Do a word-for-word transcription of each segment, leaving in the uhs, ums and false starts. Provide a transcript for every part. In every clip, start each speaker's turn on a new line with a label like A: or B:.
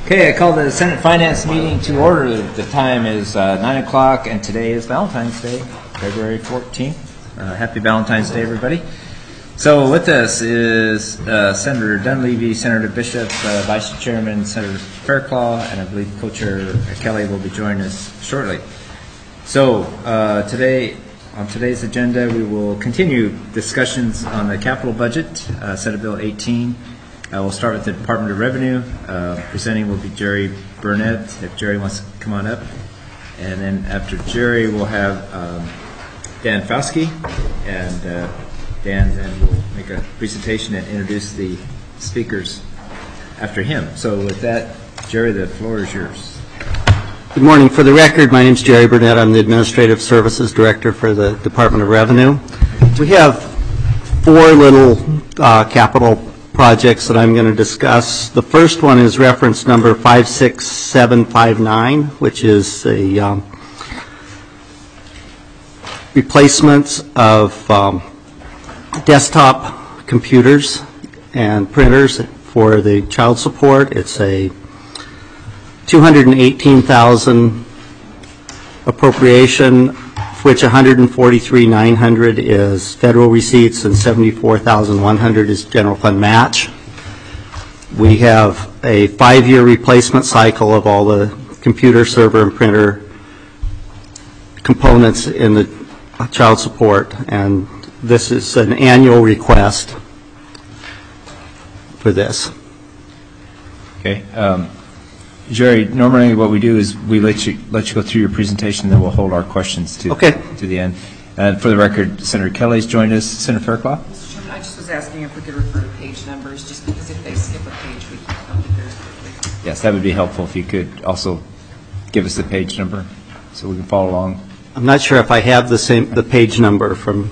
A: Okay, I call the Senate Finance meeting to order. The time is uh, nine o'clock, and today is Valentine's Day, February fourteenth. Uh, happy Valentine's Day, everybody. So with us is uh, Senator Dunleavy, Senator Bishop, uh, Vice Chairman Senator Fairclough, and I believe Co-Chair Kelly will be joining us shortly. So uh, today, on today's agenda, we will continue discussions on the capital budget, uh, Senate Bill eighteen. Uh, we'll start with the Department of Revenue. Uh, presenting will be Jerry Burnett, if Jerry wants to come on up. And then after Jerry, we'll have um, Dan Fauske, and uh, Dan then will make a presentation and introduce the speakers after him. So with that, Jerry, the floor is yours.
B: Good morning. For the record, my name is Jerry Burnett. I'm the Administrative Services Director for the Department of Revenue. We have four little uh, capital projects that I'm going to discuss. The first one is reference number five six seven five nine, which is a um, replacements of um, desktop computers and printers for the child support. It's a two hundred eighteen thousand dollars appropriation, which one hundred forty-three thousand nine hundred is federal receipts and seventy-four thousand one hundred is general fund match. We have a five-year replacement cycle of all the computer, server, and printer components in the child support, and this is an annual request for this.
A: Okay. Um, Jerry, normally what we do is we let you let you go through your presentation, then we'll hold our questions to
B: okay.
A: to the end. And for the record, Senator Kelly's joined us. Senator Fairclough?
C: Mister Chairman, I just was asking if we could refer to page numbers, just because if they skip a page, we can come to very quickly.
A: Yes, that would be helpful if you could also give us the page number so we can follow along.
B: I'm not sure if I have the same the page number from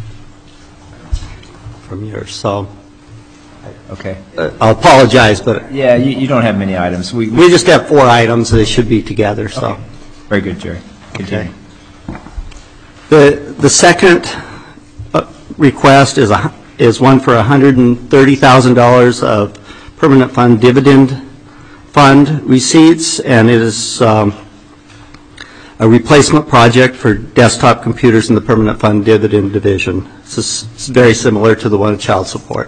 B: from yours, so.
A: Okay.
B: Uh, I'll apologize, but
A: yeah, you, you don't have many items. We, we
B: we just have four items. They should be together. So.
A: Okay. Very good, Jerry. Continue.
B: Okay. The the second uh, request is a is one for one hundred thirty thousand dollars of permanent fund dividend fund receipts, and it is um, a replacement project for desktop computers in the permanent fund dividend division. It's, just, it's very similar to the one in child support.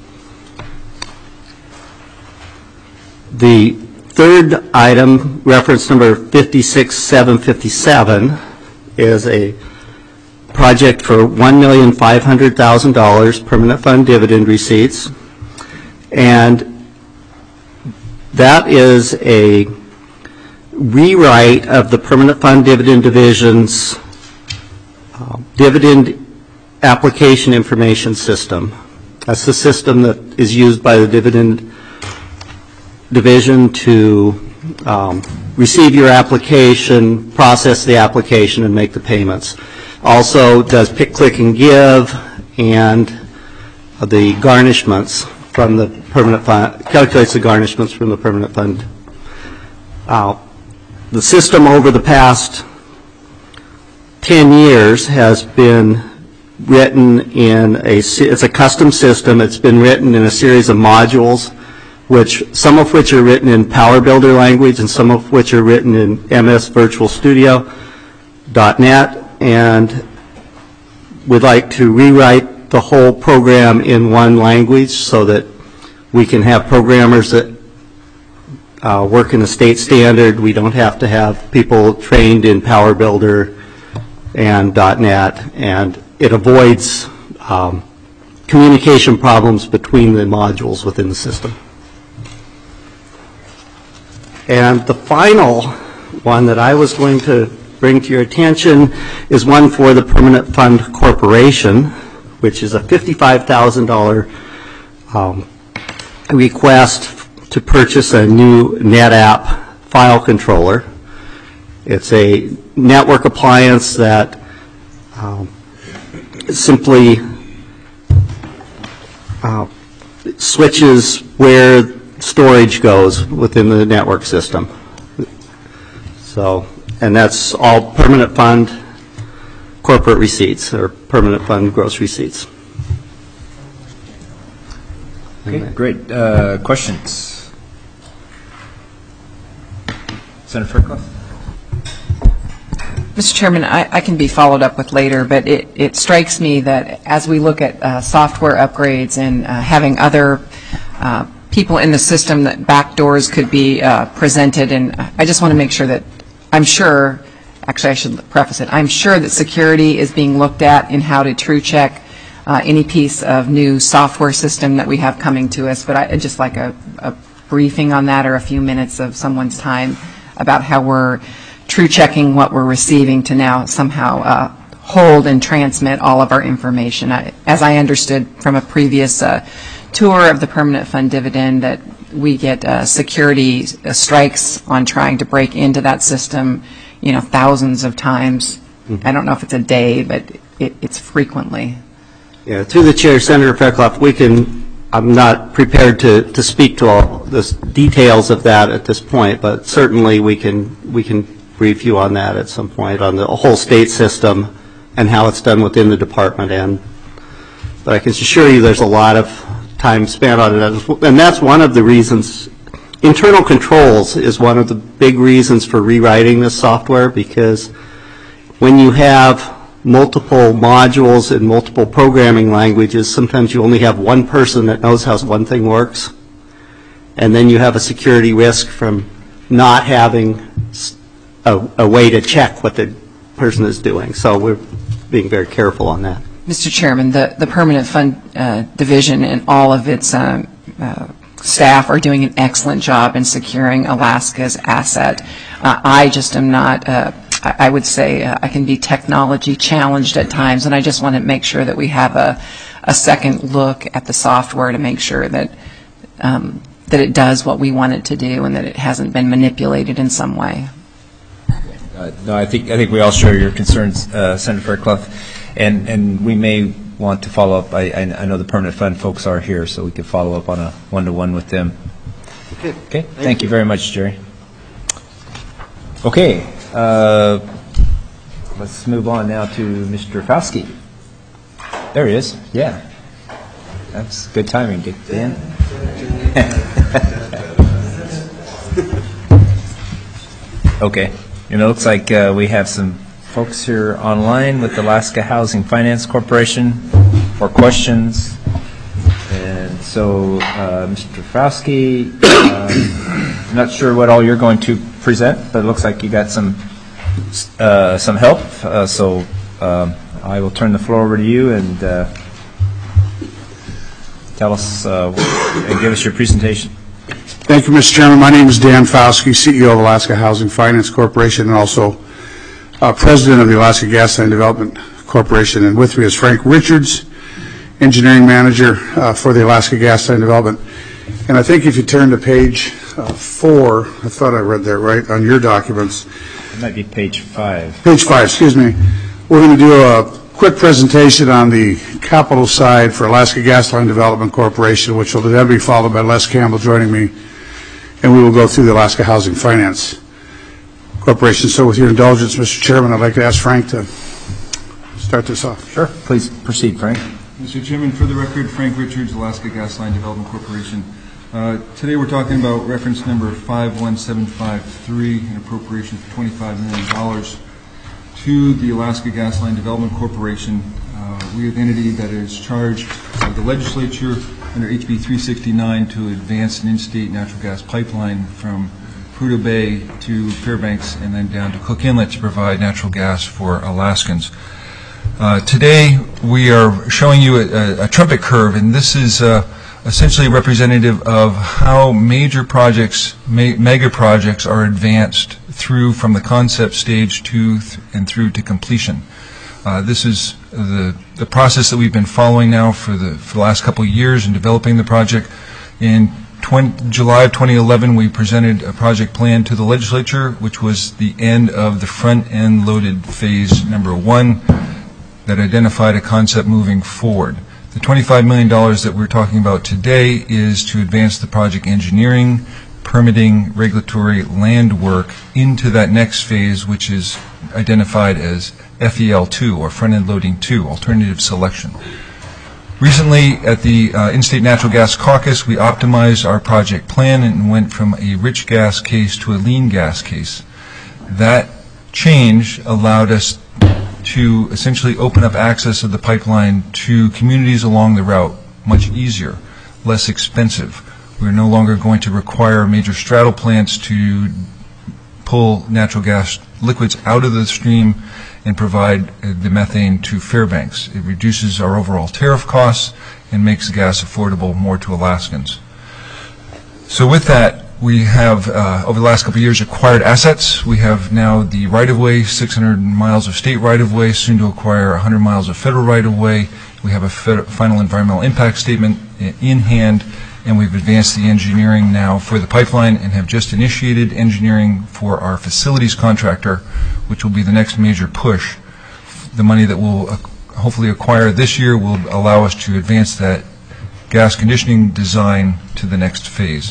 B: The third item, reference number five six seven five seven, is a project for one million five hundred thousand dollars permanent fund dividend receipts, and that is a rewrite of the permanent fund dividend division's uh, dividend application information system. That's the system that is used by the dividend division to um, receive your application, process the application, and make the payments. Also does pick, click, and give, and uh, the garnishments from the permanent fund, calculates the garnishments from the permanent fund. Uh, the system over the past ten years has been written in a, it's a custom system. It's been written in a series of modules, which some of which are written in PowerBuilder language and some of which are written in M S Virtual Studio dot net, and we'd like to rewrite the whole program in one language so that we can have programmers that uh, work in a state standard. We don't have to have people trained in PowerBuilder and .net, and it avoids um, communication problems between the modules within the system. And the final one that I was going to bring to your attention is one for the Permanent Fund Corporation, which is a fifty-five thousand dollars um, request to purchase a new NetApp file controller. It's a network appliance that um, simply uh, switches where storage goes within the network system. So, and that's all permanent fund corporate receipts or permanent fund gross receipts.
A: Okay, great. Uh, questions? Senator Fairclough?
C: Mister Chairman, I, I can be followed up with later, but it, it strikes me that as we look at uh, software upgrades and uh, having other uh, people in the system, that backdoors could be uh, presented, and I just want to make sure that I'm sure, actually I should preface it, I'm sure that security is being looked at in how to true check uh, any piece of new software system that we have coming to us, but I, I'd just like a, a briefing on that or a few minutes of someone's time about how we're true checking what we're receiving to now somehow uh, hold and transmit all of our information. I, as I understood from a previous uh, tour of the permanent fund dividend, that we get uh, security uh, strikes on trying to break into that system, you know, thousands of times. Mm-hmm. I don't know if it's a day, but it, it's frequently.
B: Yeah, through the chair, Senator Fairclough, we can, I'm not prepared to, to speak to all the details of that at this point, but certainly we can, we can brief you on that at some point, on the whole state system and how it's done within the department end. But I can assure you there's a lot of time spent on it, and that's one of the reasons. Internal controls is one of the big reasons for rewriting this software, because when you have multiple modules and multiple programming languages, sometimes you only have one person that knows how one thing works, and then you have a security risk from not having A, a way to check what the person is doing. So we're being very careful on that.
C: Mister Chairman, the, the Permanent Fund uh, Division and all of its um, uh, staff are doing an excellent job in securing Alaska's asset. Uh, I just am not, uh, I, I would say uh, I can be technology challenged at times, and I just want to make sure that we have a, a second look at the software to make sure that um, that it does what we want it to do and that it hasn't been manipulated in some way.
A: Uh, no, I think I think we all share your concerns, uh, Senator Fairclough, and and we may want to follow up. I, I I know the permanent fund folks are here, so we could follow up on a one-to-one with them.
B: Okay.
A: Okay. Thank,
B: Thank
A: you
B: you
A: very much, Jerry. Okay. Uh, let's move on now to Mister Fauske. There he is. Yeah. That's good timing, Dan. Okay. And it looks like uh, we have some folks here online with Alaska Housing Finance Corporation for questions. And so, uh, Mister Fauske, uh, I'm not sure what all you're going to present, but it looks like you got some uh, some help. Uh, so um, I will turn the floor over to you and uh, tell us uh, and give us your presentation.
D: Thank you, Mister Chairman. My name is Dan Fauske, C E O of Alaska Housing Finance Corporation, and also uh, President of the Alaska Gasline Development Corporation. And with me is Frank Richards, Engineering Manager uh, for the Alaska Gasline Development. And I think if you turn to page uh, four, I thought I read that right, on your documents.
A: It might be page five.
D: Page five, excuse me. We're going to do a quick presentation on the capital side for Alaska Gasline Development Corporation, which will then be followed by Les Campbell joining me, and we will go through the Alaska Housing Finance Corporation. So with your indulgence, Mister Chairman, I'd like to ask Frank to start this off.
A: Sure. Please proceed, Frank.
E: Mister Chairman, for the record, Frank Richards, Alaska Gasline Development Corporation. Uh, today we're talking about reference number five one seven five three, an appropriation for twenty-five million dollars to the Alaska Gasline Development Corporation. Uh, we are the entity that is charged by the legislature under H B three sixty-nine to advance an in-state natural gas pipeline from Prudhoe Bay to Fairbanks and then down to Cook Inlet to provide natural gas for Alaskans. Uh, today we are showing you a, a trumpet curve, and this is uh, essentially representative of how major projects, ma mega projects are advanced through from the concept stage to th and through to completion. Uh, this is the, the process that we've been following now for the, for the last couple of years in developing the project. In July of twenty eleven, we presented a project plan to the legislature, which was the end of the front-end loaded phase number one that identified a concept moving forward. The twenty-five million dollars that we're talking about today is to advance the project engineering, permitting, regulatory, land work into that next phase, which is identified as F E L two, or front-end loading two, alternative selection. Recently, at the uh, In-State Natural Gas Caucus, we optimized our project plan and went from a rich gas case to a lean gas case. That change allowed us to essentially open up access of the pipeline to communities along the route much easier, less expensive. We're no longer going to require major straddle plants to pull natural gas liquids out of the stream and provide uh, the methane to Fairbanks. It reduces our overall tariff costs and makes gas affordable more to Alaskans. So with that, we have, uh, over the last couple of years, acquired assets. We have now the right-of-way, six hundred miles of state right-of-way, soon to acquire one hundred miles of federal right-of-way. We have a fed- final environmental impact statement in hand, and we've advanced the engineering now for the pipeline and have just initiated engineering for our facilities contractor, which will be the next major push. The money that we'll uh, hopefully acquire this year will allow us to advance that gas conditioning design to the next phase.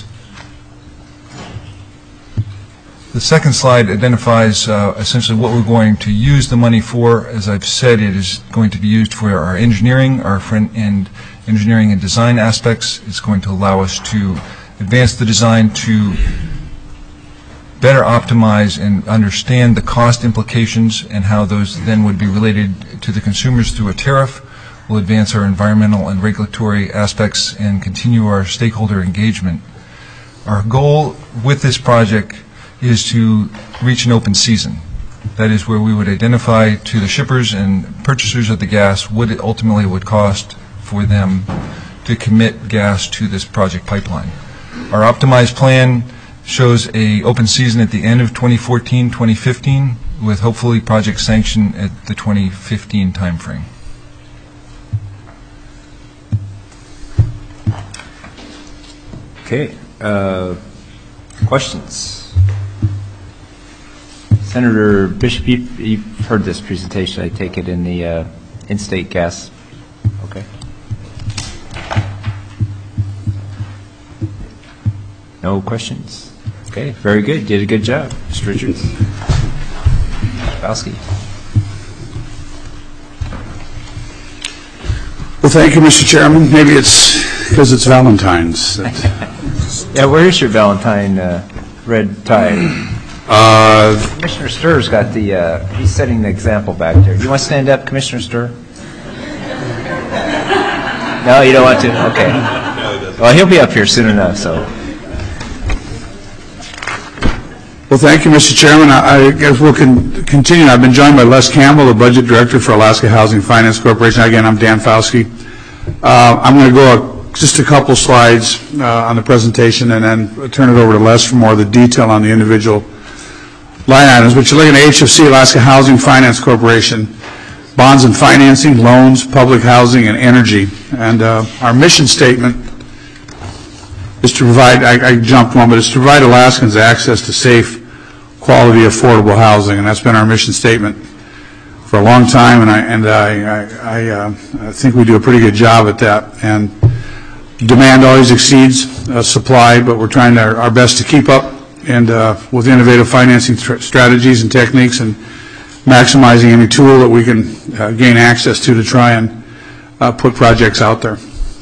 E: The second slide identifies uh, essentially what we're going to use the money for. As I've said, it is going to be used for our engineering, our front end engineering and design aspects. It's going to allow us to advance the design to better optimize and understand the cost implications and how those then would be related to the consumers through a tariff. We'll advance our environmental and regulatory aspects and continue our stakeholder engagement. Our goal with this project is to reach an open season. That is where we would identify to the shippers and purchasers of the gas what it ultimately would cost for them to commit gas to this project pipeline. Our optimized plan shows a open season at the end of twenty fourteen, twenty fifteen, with hopefully project sanction at the twenty fifteen timeframe.
A: Okay. Uh, questions? Senator Bishop, you, you've heard this presentation, I take it, in the uh, in-state gas. Okay. No questions? Okay, very good. Did a good job, Mister Richards. Bowski.
D: Well, thank you, Mister Chairman. Maybe it's because it's Valentine's. That
A: Yeah, where's your Valentine uh, red tie?
D: Uh,
A: Commissioner Sturr's got the, uh, he's setting the example back there. You want to stand up, Commissioner Sturr? No, you don't want to? Okay. Well, he'll be up here soon enough, so.
D: Well, thank you, Mister Chairman. I, I guess we'll con- continue. I've been joined by Les Campbell, the Budget Director for Alaska Housing Finance Corporation. Again, I'm Dan Fauske. Uh, I'm going to go a, just a couple slides uh, on the presentation and then turn it over to Les for more of the detail on the individual line items. But you're looking at H F C, Alaska Housing Finance Corporation, bonds and financing, loans, public housing, and energy. And uh, our mission statement is to provide, I, I jumped one, but it's to provide Alaskans access to safe, quality, affordable housing. And that's been our mission statement for a long time, and I, and I, I, I, uh, I think we do a pretty good job at that. And demand always exceeds uh, supply, but we're trying our, our best to keep up and uh, with innovative financing strategies and techniques and maximizing any tool that we can uh, gain access to to try and uh, put projects out there.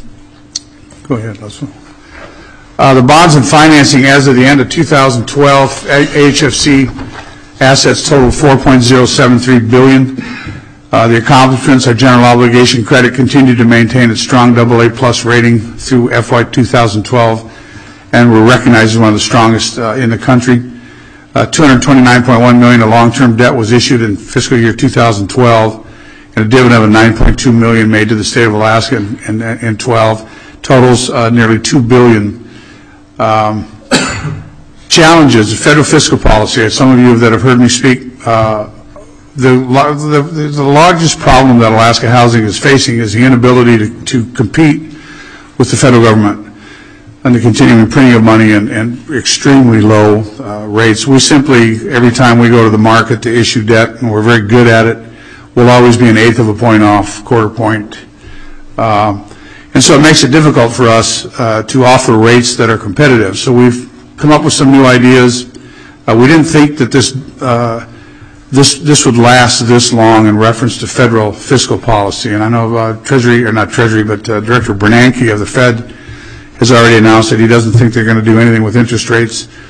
D: Go ahead, Leslie. Uh, the bonds and financing as of the end of two thousand twelve, H F C assets total four point zero seven three billion dollars. Uh, the accomplishments, our general obligation credit continued to maintain its strong double A plus rating through F Y two thousand twelve, and we're recognized as one of the strongest uh, in the country. Uh, two hundred twenty-nine point one million dollars of long-term debt was issued in fiscal year two thousand twelve, and a dividend of nine point two million dollars made to the state of Alaska in, in, in twelve. Totals uh, nearly two billion dollars. Um, challenges, federal fiscal policy. Some of you that have heard me speak, uh, the, the, the largest problem that Alaska Housing is facing is the inability to, to compete with the federal government and the continuing printing of money and, and extremely low uh, rates. We simply, every time we go to the market to issue debt, and we're very good at it, we'll always be an eighth of a point off, quarter point. Um, and so it makes it difficult for us uh, to offer rates that are competitive. So we've come up with some new ideas. Uh, we didn't think that this, uh, this this would last this long in reference to federal fiscal policy. And I know uh, Treasury, or not Treasury, but uh, Director Bernanke of the Fed has already announced that he doesn't think they're going to do anything with interest rates.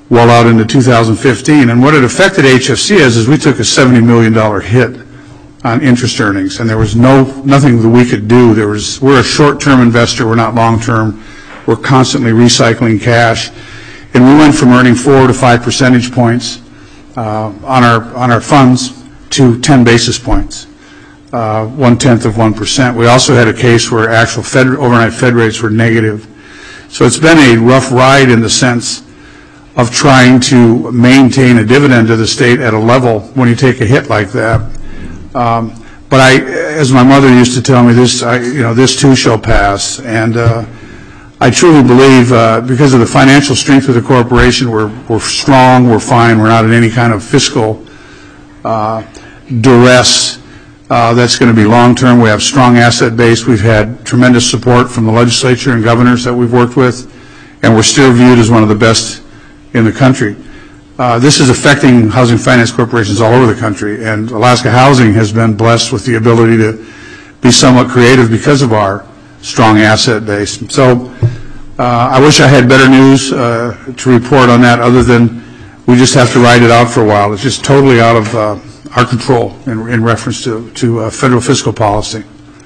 D: well out into two thousand fifteen. And what it affected H F C is, is we took a seventy million dollars hit on interest earnings, and there was no nothing that we could do. There was we're a short-term investor. We're not long-term. We're constantly recycling cash, and we went from earning four to five percentage points uh, on our on our funds to ten basis points, uh, one tenth of one percent. We also had a case where actual Fed, overnight Fed rates were negative. So it's been a rough ride in the sense of trying to maintain a dividend to the state at a level when you take a hit like that. Um, but I, as my mother used to tell me, this, I, you know, this too shall pass. And uh, I truly believe, uh, because of the financial strength of the corporation, we're we're strong, we're fine, we're not in any kind of fiscal uh, duress uh, that's going to be long term. We have strong asset base. We've had tremendous support from the legislature and governors that we've worked with, and we're still viewed as one of the best in the country. Uh, this is affecting housing finance corporations all over the country, and Alaska Housing has been blessed with the ability to be somewhat creative because of our strong asset base. So uh, I wish I had better news uh, to report on that, other than we just have to ride it out for a while. It's just totally out of uh, our control in, in reference to, to uh, federal fiscal policy.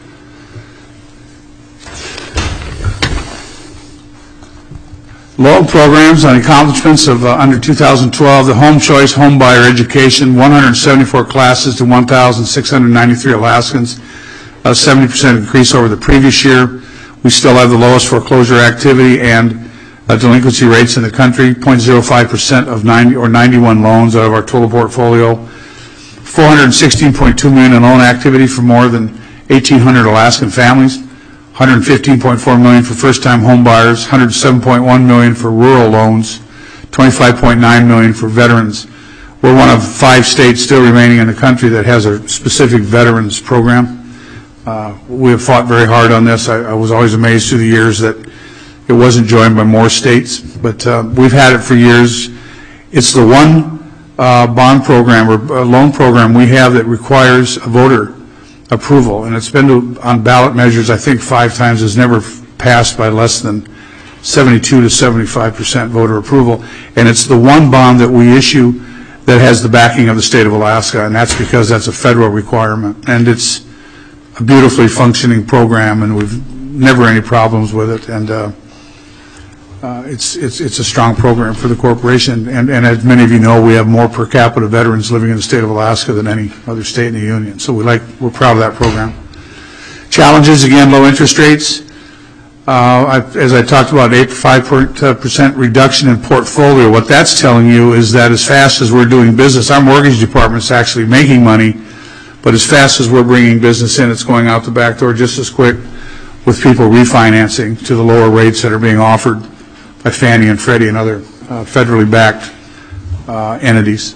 D: Loan programs on accomplishments of uh, under two thousand twelve, the Home Choice Home Buyer Education, one hundred seventy-four classes to one thousand six hundred ninety-three Alaskans, a seventy percent increase over the previous year. We still have the lowest foreclosure activity and uh, delinquency rates in the country, zero point zero five percent of ninety or ninety-one loans out of our total portfolio. four hundred sixteen point two million dollars in loan activity for more than eighteen hundred Alaskan families. one hundred fifteen point four million dollars for first-time home buyers, one hundred seven point one million dollars for rural loans, twenty-five point nine million dollars for veterans. We're one of five states still remaining in the country that has a specific veterans program. Uh, we have fought very hard on this. I, I was always amazed through the years that it wasn't joined by more states, but uh, we've had it for years. It's the one uh, bond program or uh, loan program we have that requires a voter approval, and it's been to, on ballot measures, I think five times, has never passed by less than seventy-two to seventy-five percent voter approval, and it's the one bond that we issue that has the backing of the state of Alaska, and that's because that's a federal requirement, and it's a beautifully functioning program, and we've never any problems with it, and uh, uh, it's, it's, it's a strong program for the corporation, and, and as many of you know, we have more per capita veterans living in the state of Alaska than any other state in the union, so we like, we're proud of that program. Challenges, again, low interest rates. Uh, I, as I talked about, eight to five percent reduction in portfolio. What that's telling you is that as fast as we're doing business, our mortgage department's actually making money, but as fast as we're bringing business in, it's going out the back door just as quick, with people refinancing to the lower rates that are being offered by Fannie and Freddie and other uh, federally backed uh, entities.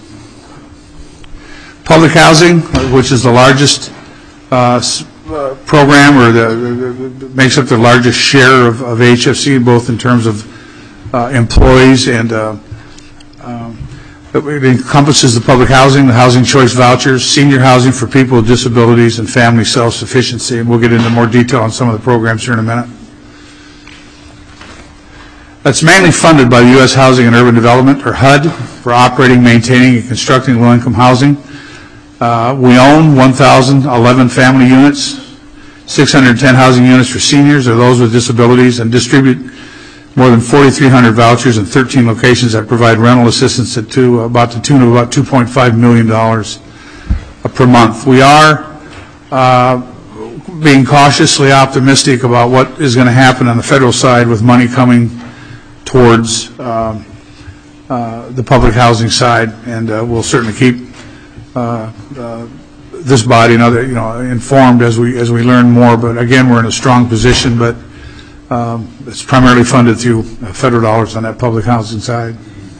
D: Public housing, which is the largest uh, uh, program, or the, the, the makes up the largest share of, of H F C, both in terms of uh, employees and uh, um, it encompasses the public housing, the housing choice vouchers, senior housing for people with disabilities, and family self-sufficiency. And we'll get into more detail on some of the programs here in a minute. That's mainly funded by the U S Housing and Urban Development, or H U D, for operating, maintaining, and constructing low-income housing. Uh, we own one thousand eleven family units, six hundred ten housing units for seniors or those with disabilities, and distribute more than forty-three hundred vouchers in thirteen locations that provide rental assistance at to about the tune of about two point five million dollars per month. We are uh, being cautiously optimistic about what is going to happen on the federal side with money coming towards uh, uh, the public housing side, and uh, we'll certainly keep uh, uh, this body and other, you know, informed as we as we learn more. But again, we're in a strong position, but Um, it's primarily funded through federal dollars on that public housing side.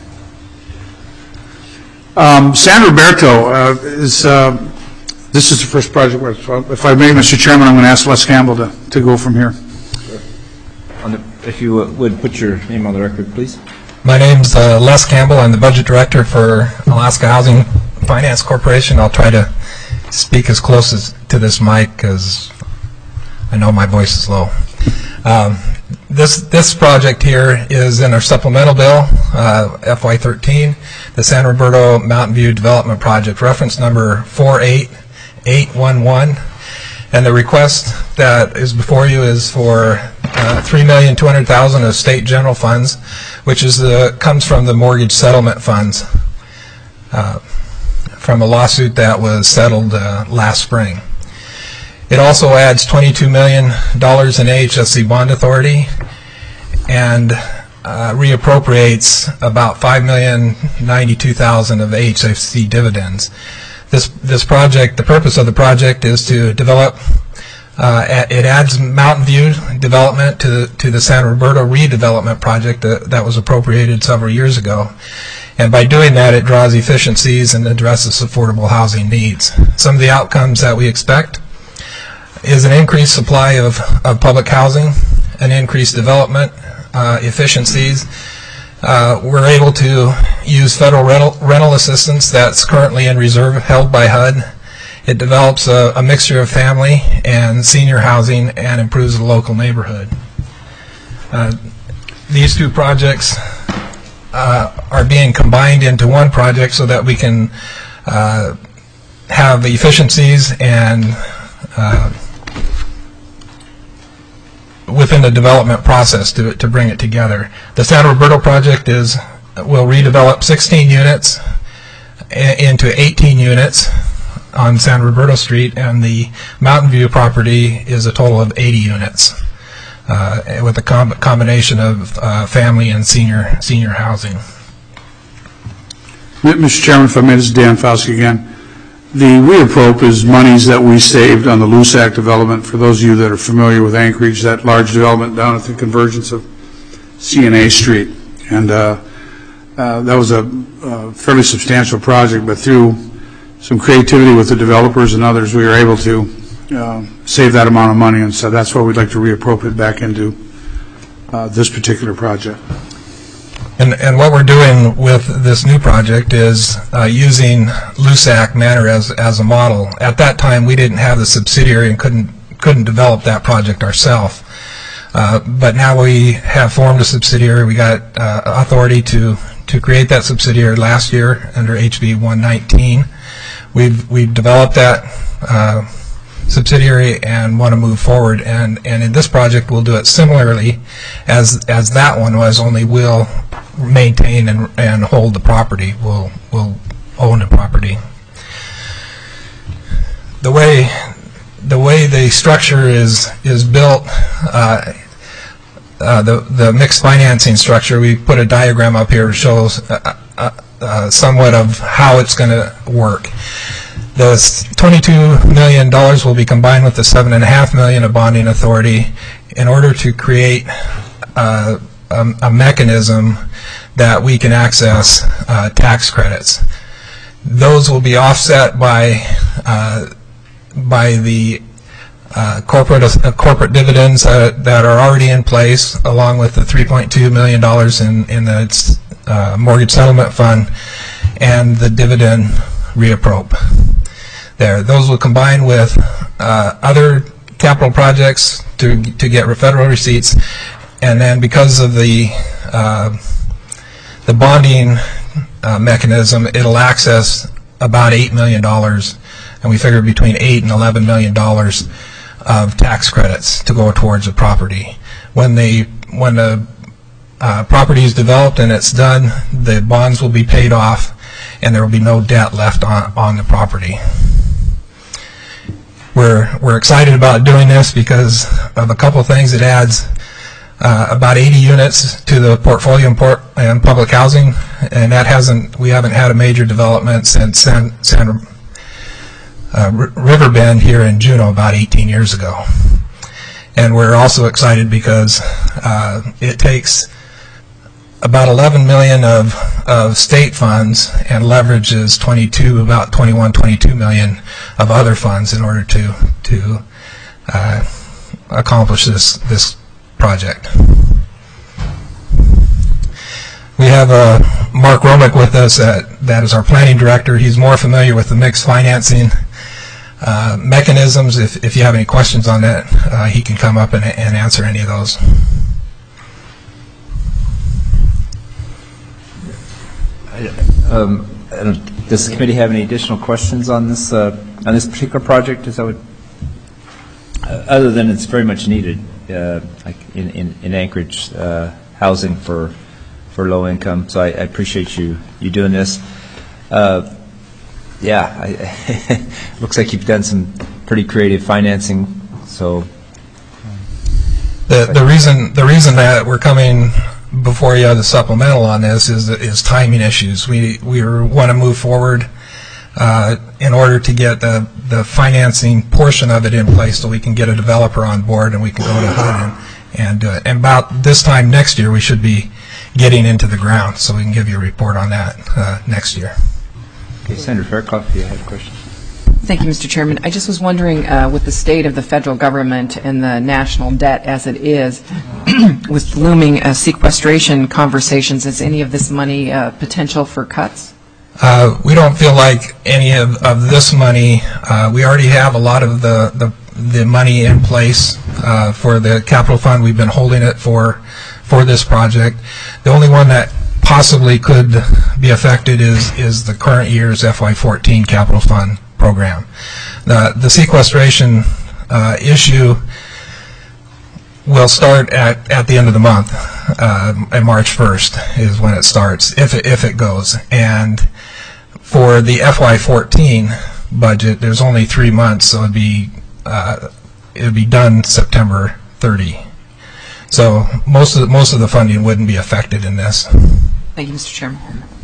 D: Um, San Roberto uh, is, uh, this is the first project where, if I may, Mister Chairman, I'm going to ask Les Campbell to, to go from here.
A: On the, if you would put your name on the record, please.
F: My name's uh, Les Campbell. I'm the budget director for Alaska Housing Finance Corporation. I'll try to speak as close as to this mic because I know my voice is low. Um, this this project here is in our supplemental bill, uh, F Y thirteen, the San Roberto Mountain View Development Project, reference number four eight eight one one. And the request that is before you is for uh, three million two hundred thousand dollars of state general funds, which is the comes from the mortgage settlement funds uh, from a lawsuit that was settled uh, last spring. It also adds twenty-two million dollars in A H S C bond authority and uh, reappropriates about five million ninety-two thousand dollars of A H S C dividends. This this project, the purpose of the project is to develop. Uh, it adds Mountain View development to the, to the San Roberto redevelopment project that, that was appropriated several years ago. And by doing that, it draws efficiencies and addresses affordable housing needs. Some of the outcomes that we expect is an increased supply of, of public housing, an increased development, uh, efficiencies. Uh, we're able to use federal rental, rental assistance that's currently in reserve held by H U D. It develops a, a mixture of family and senior housing and improves the local neighborhood. Uh, these two projects uh, are being combined into one project so that we can uh, have efficiencies and uh, within the development process to, to bring it together. The San Roberto project is will redevelop sixteen units into eighteen units on San Roberto Street, and the Mountain View property is a total of eighty units uh, with a com combination of uh, family and senior senior housing.
D: Mister Chairman, if I may, this is Dan Fauske again. The reapprop is monies that we saved on the L U S A C development. For those of you that are familiar with Anchorage, that large development down at the convergence of C and A Street. And uh, uh, that was a, a fairly substantial project, but through some creativity with the developers and others, we were able to uh, save that amount of money, and so that's why we'd like to reappropriate back into uh, this particular project.
F: And, and what we're doing with this new project is uh, using L U S A C Manor as, as a model. At that time, we didn't have the subsidiary and couldn't, couldn't develop that project ourselves. Uh, but now we have formed a subsidiary. We got uh, authority to, to create that subsidiary last year under H B one nineteen. We've, we've developed that uh, subsidiary and want to move forward, and, and in this project we'll do it similarly as, as that one was, only we'll maintain and, and hold the property. We'll, we'll own the property. The way, the way the structure is, is built, uh, uh, the, the mixed financing structure, we put a diagram up here that shows uh, uh, uh, somewhat of how it's going to work. The twenty-two million dollars will be combined with the seven point five million dollars of bonding authority in order to create uh, a, a mechanism that we can access uh, tax credits. Those will be offset by uh, by the uh, corporate uh, corporate dividends uh, that are already in place, along with the three point two million dollars in in the uh, mortgage settlement fund and the dividend reapprop. There, those will combine with uh, other capital projects to to get federal receipts, and then because of the uh, the bonding uh, mechanism, it'll access about eight million dollars, and we figure between eight and eleven million dollars of tax credits to go towards the property. When the when the uh, property is developed and it's done, the bonds will be paid off, and there will be no debt left on on the property. We're, we're excited about doing this because of a couple of things. It adds uh, about eighty units to the portfolio in, port, in public housing, and that hasn't, we haven't had a major development since San, San uh, Riverbend here in Juneau about eighteen years ago. And we're also excited because uh, it takes about eleven million dollars of, of state funds and leverages twenty-two, about twenty-one, twenty-two million dollars of other funds in order to to uh, accomplish this this project. We have uh, Mark Romick with us. At, that is our planning director. He's more familiar with the mixed financing uh, mechanisms. If if you have any questions on that, uh, he can come up and, and answer any of those.
A: Um, I don't- Does the committee have any additional questions on this, uh, on this particular project? Is that what, uh, other than it's very much needed, uh, like in, in, in Anchorage, uh, housing for, for low income. So I, I appreciate you, you doing this. Uh, yeah, I, looks like you've done some pretty creative financing, so.
F: The, the reason the reason that we're coming before you have the supplemental on this is is timing issues. We we want to move forward uh, in order to get the the financing portion of it in place, so we can get a developer on board and we can go to H U D and and do it. And about this time next year, we should be getting into the ground, so we can give you a report on that uh, next year.
A: Okay, Senator Fairclough, you had a question.
C: Thank you, Mister Chairman. I just was wondering, uh, with the state of the federal government and the national debt as it is, with looming uh, sequestration conversations, is any of this money uh, potential for cuts?
F: Uh, we don't feel like any of, of this money, uh, we already have a lot of the, the, the money in place uh, for the capital fund. We've been holding it for, for this project. The only one that possibly could be affected is, is the current year's F Y fourteen capital fund program. The, the sequestration uh, issue will start at, at the end of the month, uh, and March first is when it starts, if it, if it goes. And for the F Y fourteen budget, there's only three months, so it'd be, uh, it'd be done September thirtieth. So most of the, most of the funding wouldn't be affected in this.
C: Thank you, Mister Chairman.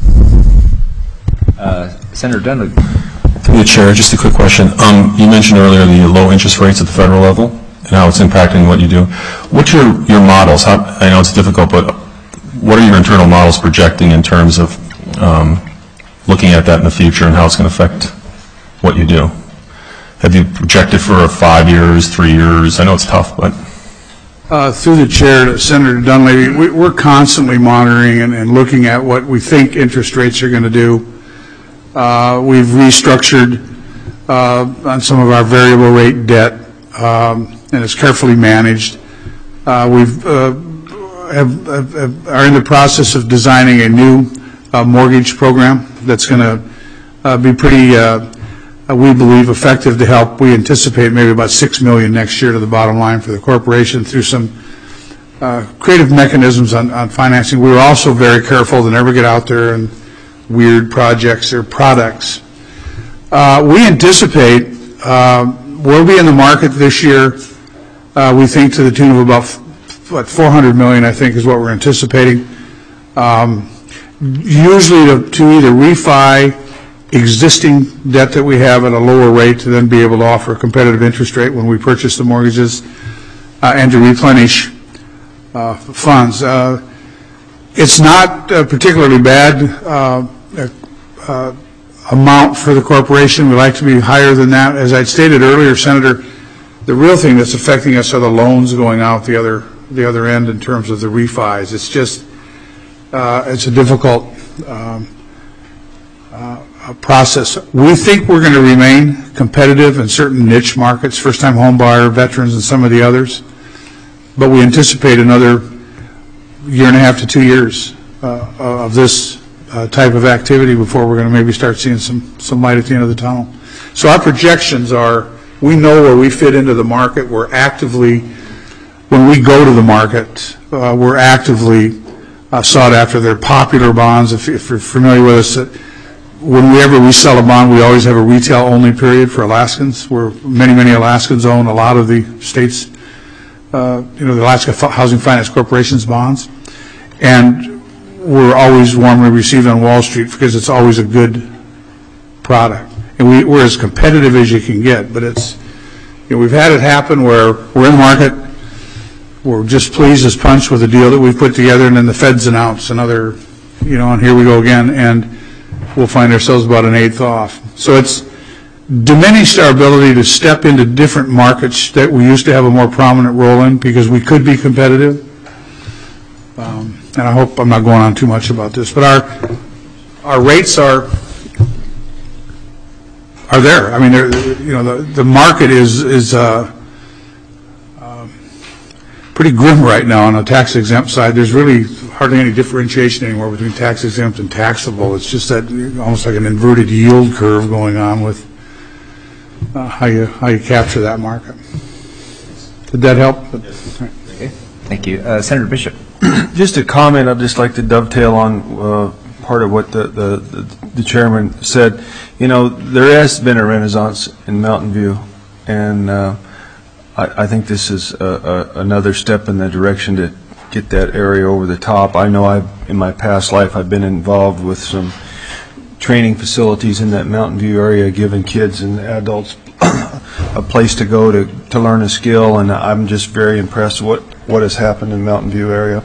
A: Uh, Senator Dunlap.
G: Through the chair, just a quick question. Um, you mentioned earlier the low interest rates at the federal level and how it's impacting what you do. What's your, your models? How, I know it's difficult, but what are your internal models projecting in terms of um, looking at that in the future and how it's going to affect what you do? Have you projected for five years, three years? I know it's tough, but...
D: Uh, through the chair to Senator Dunleavy, we, we're constantly monitoring and, and looking at what we think interest rates are going to do. Uh, we've restructured uh, on some of our variable rate debt, um, and it's carefully managed. Uh, we've uh, have, have, have, are in the process of designing a new uh, mortgage program that's going to uh, be pretty, uh, uh, we believe, effective to help. We anticipate maybe about six million dollars next year to the bottom line for the corporation through some uh, creative mechanisms on, on financing. We were also very careful to never get out there and weird projects or products. Uh, we anticipate uh, we'll be in the market this year, uh, we think to the tune of about what, four hundred million dollars, I think, is what we're anticipating. Um, usually to, to either refi existing debt that we have at a lower rate to then be able to offer a competitive interest rate when we purchase the mortgages, uh, and to replenish uh, funds. Uh, it's not uh, particularly bad uh, uh, amount for the corporation. We like to be higher than that. As I stated earlier, Senator, the real thing that's affecting us are the loans going out the other the other end in terms of the refis. It's just uh, it's a difficult um, uh, process. We think we're going to remain competitive in certain niche markets, first-time home buyer, veterans, and some of the others. But we anticipate another year and a half to two years uh, of this uh, type of activity before we're going to maybe start seeing some, some light at the end of the tunnel. So our projections are, we know where we fit into the market. We're actively, when we go to the market, uh, we're actively uh, sought after. They're popular bonds. If, if you're familiar with us, uh, whenever we sell a bond, we always have a retail-only period for Alaskans, where many, many Alaskans own a lot of the state's Uh, you know, the Alaska Housing Finance Corporation's bonds, and we're always warmly received on Wall Street because it's always a good product, and we, we're as competitive as you can get. But it's, you know, we've had it happen where we're in the market, we're just pleased as punch with the deal that we've put together, and then the Feds announce another, you know, and here we go again, and we'll find ourselves about an eighth off. So it's diminished our ability to step into different markets that we used to have a more prominent role in because we could be competitive. Um, and I hope I'm not going on too much about this, but our our rates are are there. I mean, you know, the the market is is uh, uh, pretty grim right now on the tax exempt side. There's really hardly any differentiation anymore between tax exempt and taxable. It's just that almost like an inverted yield curve going on with uh, how you how you capture that market. Did that help? Yes. Right.
A: Okay. Thank you. Uh, Senator Bishop.
H: Just a comment, I'd just like to dovetail on uh, part of what the, the, the chairman said. You know, there has been a renaissance in Mountain View, and uh, I, I think this is a, a, another step in the direction to get that area over the top. I know I've, in my past life, I've been involved with some training facilities in that Mountain View area, giving kids and adults a place to go to, to learn a skill, and I'm just very impressed with what, what has happened in Mountain View area.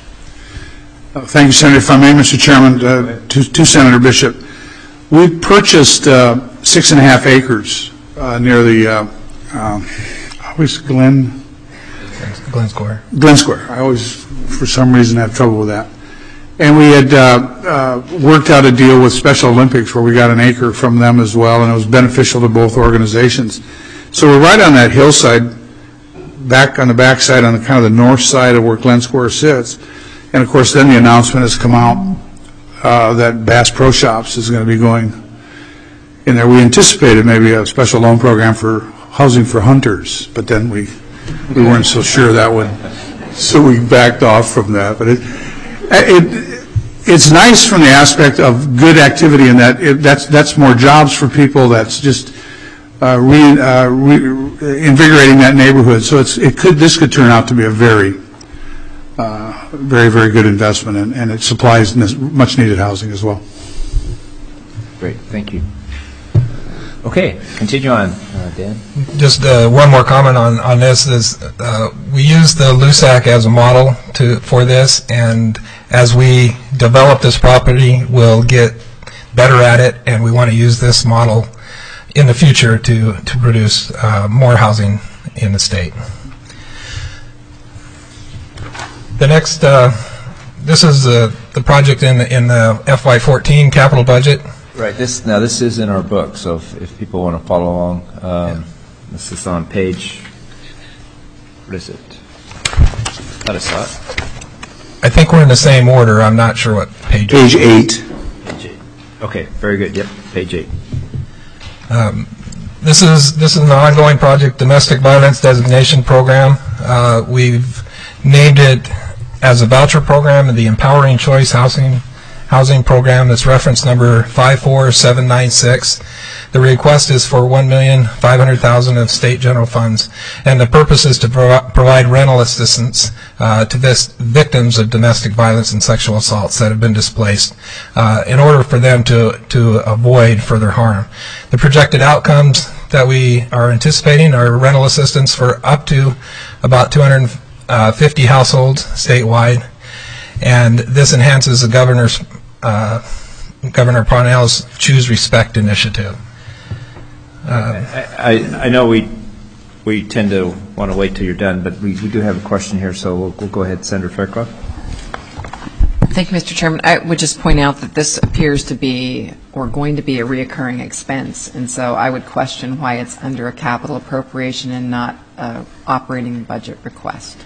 D: Uh, thank you, Senator. If I may, Mister Chairman, uh, to, to Senator Bishop, we purchased uh, six and a half acres uh, near the, uh, uh, always Glen?
F: Glen Square.
D: Glen Square. I always, for some reason, have trouble with that. And we had uh, uh, worked out a deal with Special Olympics where we got an acre from them as well, and it was beneficial to both organizations. So we're right on that hillside, back on the backside, on the kind of the north side of where Glen Square sits. And of course, then the announcement has come out uh, that Bass Pro Shops is going to be going in there. We anticipated maybe a special loan program for housing for hunters, but then we we weren't so sure that would, so we backed off from that. But it, it it's nice from the aspect of good activity in that it, that's that's more jobs for people. That's just uh, re, uh, re, invigorating that neighborhood. So it's it could this could turn out to be a very uh, very very good investment, and, and it supplies much needed housing as well.
A: Great, thank you. Okay, continue on, uh, Dan.
F: Just uh, one more comment on, on this is uh, we use the L U S A C as a model to for this, and as we develop this property, we'll get better at it, and we want to use this model in the future to, to produce uh, more housing in the state. The next, uh, this is uh, the project in the, in the F Y fourteen capital budget.
A: Right. This now this is in our book, so if, if people want to follow along, um, yeah. This is on page. What is it? Thought I saw it.
F: I think we're in the same order. I'm not sure what page.
D: Page eight.
A: Page eight. Okay. Very good. Yep. Page eight.
F: Um, this is this is an ongoing project, domestic violence designation program. Uh, we've named it as a voucher program, the Empowering Choice Housing. Housing program. That's reference number five four seven nine six. The request is for one million five hundred thousand dollars of state general funds, and the purpose is to pro provide rental assistance uh, to this victims of domestic violence and sexual assaults that have been displaced uh, in order for them to, to avoid further harm. The projected outcomes that we are anticipating are rental assistance for up to about two hundred fifty households statewide, and this enhances the governor's Uh, Governor Parnell's Choose Respect initiative. Uh,
A: I, I, I know we we tend to want to wait till you're done, but we, we do have a question here, so we'll, we'll go ahead, Senator Fairclough.
C: Thank you, Mister Chairman. I would just point out that this appears to be, or going to be, a reoccurring expense, and so I would question why it's under a capital appropriation and not an operating budget request.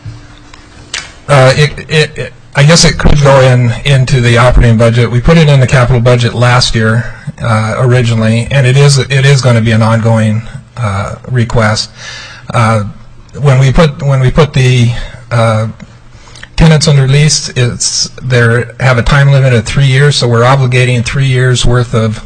F: Uh, it, it, it, I guess it could go in into the operating budget. We put it in the capital budget last year uh, originally, and it is it is going to be an ongoing uh, request. Uh, when we put when we put the uh, tenants under lease, it's they have a time limit of three years, so we're obligating three years worth of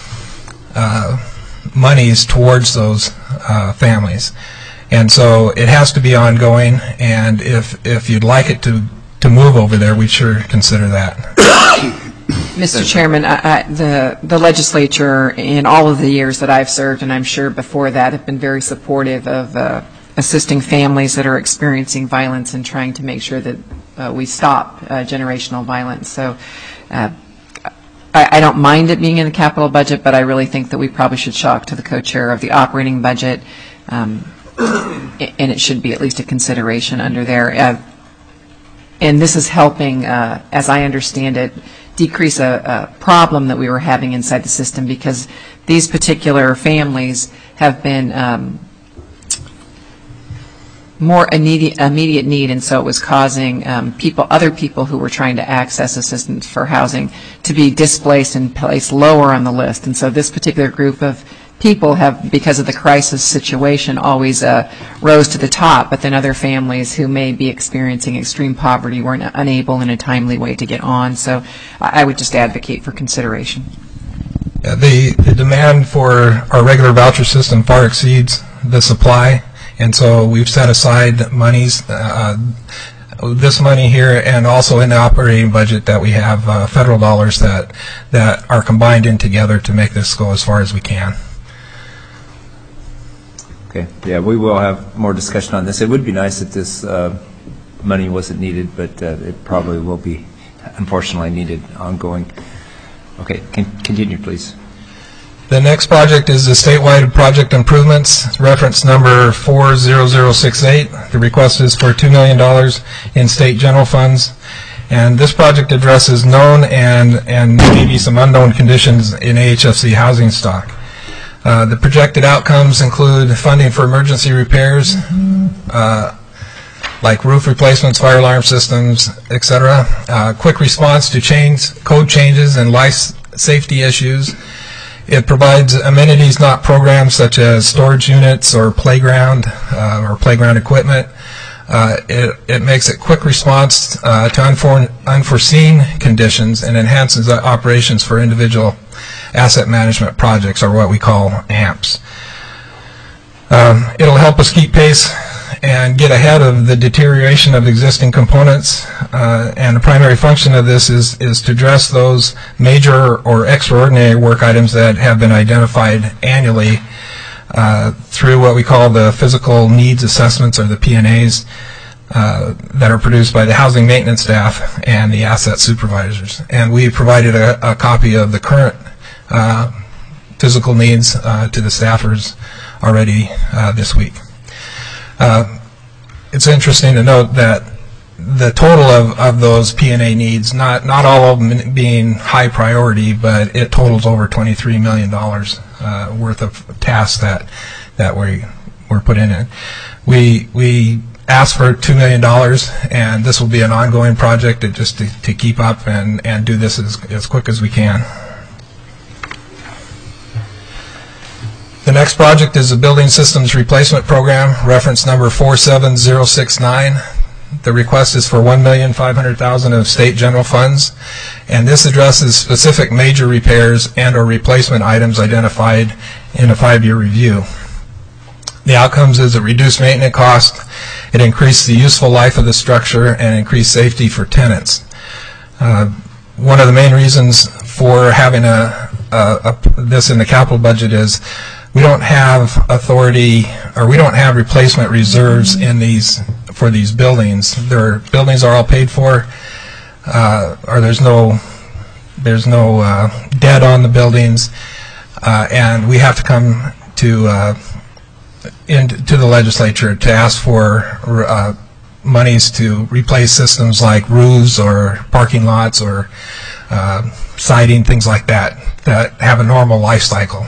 F: uh, monies towards those uh, families. And so it has to be ongoing, and if if you'd like it to, to move over there, we'd sure consider that.
C: Mister Chairman, I, I, the, the legislature in all of the years that I've served, and I'm sure before that, have been very supportive of uh, assisting families that are experiencing violence and trying to make sure that uh, we stop uh, generational violence. So uh, I, I don't mind it being in the capital budget, but I really think that we probably should shock to the co-chair of the operating budget. Um, and it should be at least a consideration under there. Uh, and this is helping, uh, as I understand it, decrease a, a problem that we were having inside the system, because these particular families have been um, more immediate, immediate need, and so it was causing um, people, other people who were trying to access assistance for housing to be displaced and placed lower on the list. And so this particular group of people have, because of the crisis situation, always uh, rose to the top, but then other families who may be experiencing extreme poverty were not, unable in a timely way to get on. So I, I would just advocate for consideration.
F: Yeah, the, the demand for our regular voucher system far exceeds the supply, and so we've set aside monies, uh, this money here, and also in the operating budget that we have uh, federal dollars that that are combined in together to make this go as far as we can.
A: Okay, yeah, we will have more discussion on this. It would be nice if this uh, money wasn't needed, but uh, it probably will be, unfortunately, needed ongoing. Okay, con continue, please.
F: The next project is the statewide project improvements, reference number four zero zero six eight. The request is for two million dollars in state general funds. And this project addresses known and, and maybe some unknown conditions in A H F C housing stock. Uh, the projected outcomes include funding for emergency repairs, uh, like roof replacements, fire alarm systems, et cetera. Uh, quick response to change, code changes and life safety issues. It provides amenities, not programs, such as storage units or playground uh, or playground equipment. Uh, it, it makes it quick response uh, to unfor unforeseen conditions and enhances the operations for individual asset management projects, or what we call A M Ps. Um, it'll help us keep pace and get ahead of the deterioration of existing components, uh, and the primary function of this is, is to address those major or extraordinary work items that have been identified annually uh, through what we call the physical needs assessments, or the P N As, uh, that are produced by the housing maintenance staff and the asset supervisors. And we provided a, a copy of the current uh, physical needs uh, to the staffers already uh, this week. Uh, it's interesting to note that the total of, of those P N A needs, not, not all of them being high priority, but it totals over twenty-three million dollars uh, worth of tasks that, that we were put in it. We, we asked for two million dollars, and this will be an ongoing project to just to, to keep up and, and do this as, as quick as we can. The next project is a building systems replacement program, reference number four seven zero six nine. The request is for one million five hundred thousand dollars of state general funds, and this addresses specific major repairs and or replacement items identified in a five-year review. The outcomes is a reduced maintenance cost, it increased the useful life of the structure, and increased safety for tenants. Uh, one of the main reasons for having a, a, a this in the capital budget is we don't have authority, or we don't have replacement reserves in these for these buildings. Their buildings are all paid for, uh, or there's no there's no uh, debt on the buildings, uh, and we have to come to uh, in to the legislature to ask for uh, monies to replace systems like roofs or parking lots or uh, siding, things like that that have a normal life cycle.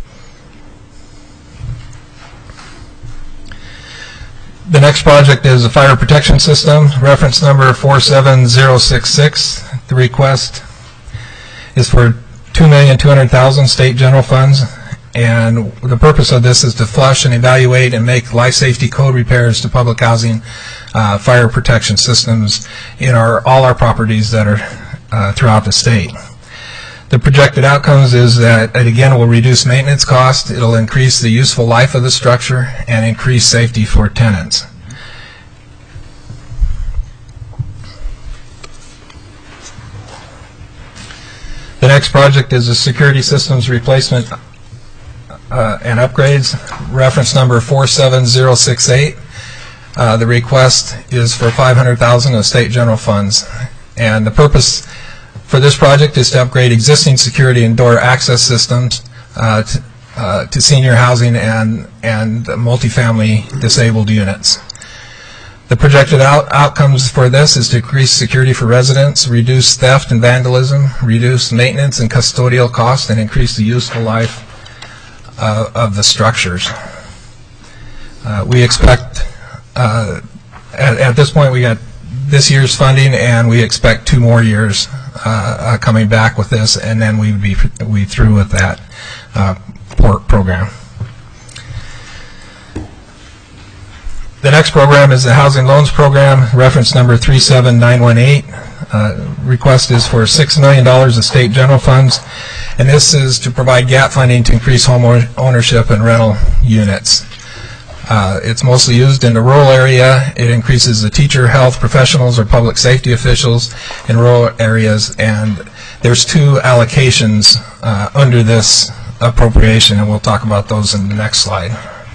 F: The next project is a fire protection system, reference number four seven zero six six. The request is for two million two hundred thousand dollars state general funds, and the purpose of this is to flush and evaluate and make life safety code repairs to public housing uh, fire protection systems in our all our properties that are uh, throughout the state. The projected outcomes is that it again will reduce maintenance costs, it'll increase the useful life of the structure, and increase safety for tenants. The next project is a security systems replacement uh, and upgrades, reference number four seven zero six eight. Uh, the request is for five hundred thousand dollars of state general funds, and the purpose for this project is to upgrade existing security and door access systems uh, to, uh, to senior housing and, and multifamily disabled units. The projected out outcomes for this is to increase security for residents, reduce theft and vandalism, reduce maintenance and custodial costs, and increase the useful life uh, of the structures. Uh, we expect uh, at, at this point, we got this year's funding, and we expect two more years uh, uh, coming back with this, and then we would be we through with that uh, port program. The next program is the Housing Loans Program, reference number three seven nine one eight. Uh, request is for six million dollars of state general funds, and this is to provide gap funding to increase home ownership and rental units. Uh, it's mostly used in the rural area. It increases the teacher, health professionals, or public safety officials in rural areas, and there's two allocations uh, under this appropriation, and we'll talk about those in the next slide.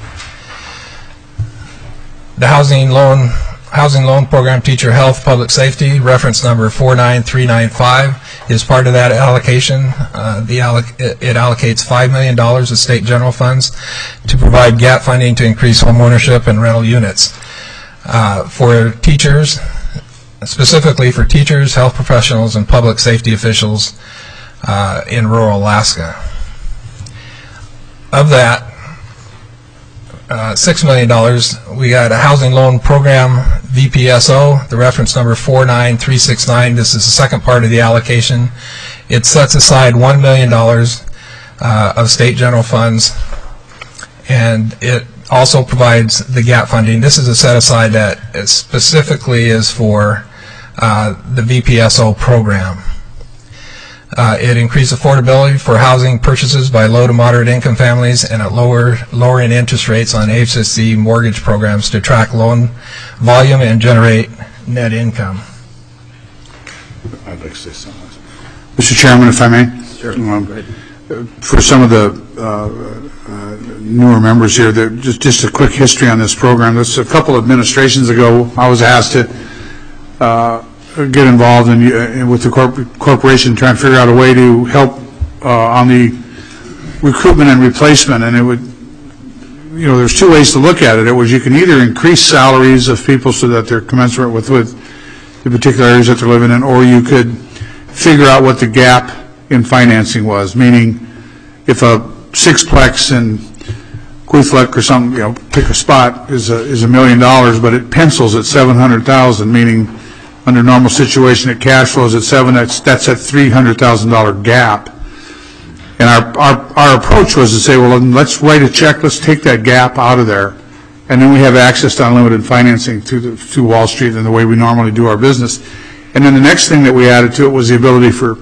F: The Housing Loan Housing Loan Program, Teacher Health, Public Safety, reference number four nine three nine five, is part of that allocation. Uh, the alloc it allocates five million dollars of state general funds to provide gap funding to increase home ownership and rental units. Uh, for teachers, specifically for teachers, health professionals, and public safety officials uh, in rural Alaska. Of that, Uh, six million dollars, we got a Housing Loan Program, V P S O, the reference number four nine three six nine. This is the second part of the allocation. It sets aside one million dollars uh, of state general funds, and it also provides the gap funding. This is a set aside that specifically is for uh, the V P S O program. Uh, it increased affordability for housing purchases by low to moderate income families, and at lower lowering interest rates on H S C mortgage programs to track loan volume and generate net income.
D: I'd like to say something. Mister Chairman, if I may.
A: Sure.
D: Um,
A: Go ahead.
D: For some of the uh, uh, newer members here, that just just a quick history on this program. This a couple administrations ago, I was asked to Uh, get involved in, uh, with the corp corporation, trying to figure out a way to help uh, on the recruitment and replacement. And it would, you know, there's two ways to look at it. It was you can either increase salaries of people so that they're commensurate with, with the particular areas that they're living in, or you could figure out what the gap in financing was, meaning if a sixplex in Queethluck or something, you know, pick a spot, is a, is a million dollars, but it pencils at seven hundred thousand, meaning under normal situation, it cash flows at seven. That's that's a three hundred thousand dollar gap. And our, our our approach was to say, well, let's write a check. Let's take that gap out of there, and then we have access to unlimited financing through the, through Wall Street and the way we normally do our business. And then the next thing that we added to it was the ability for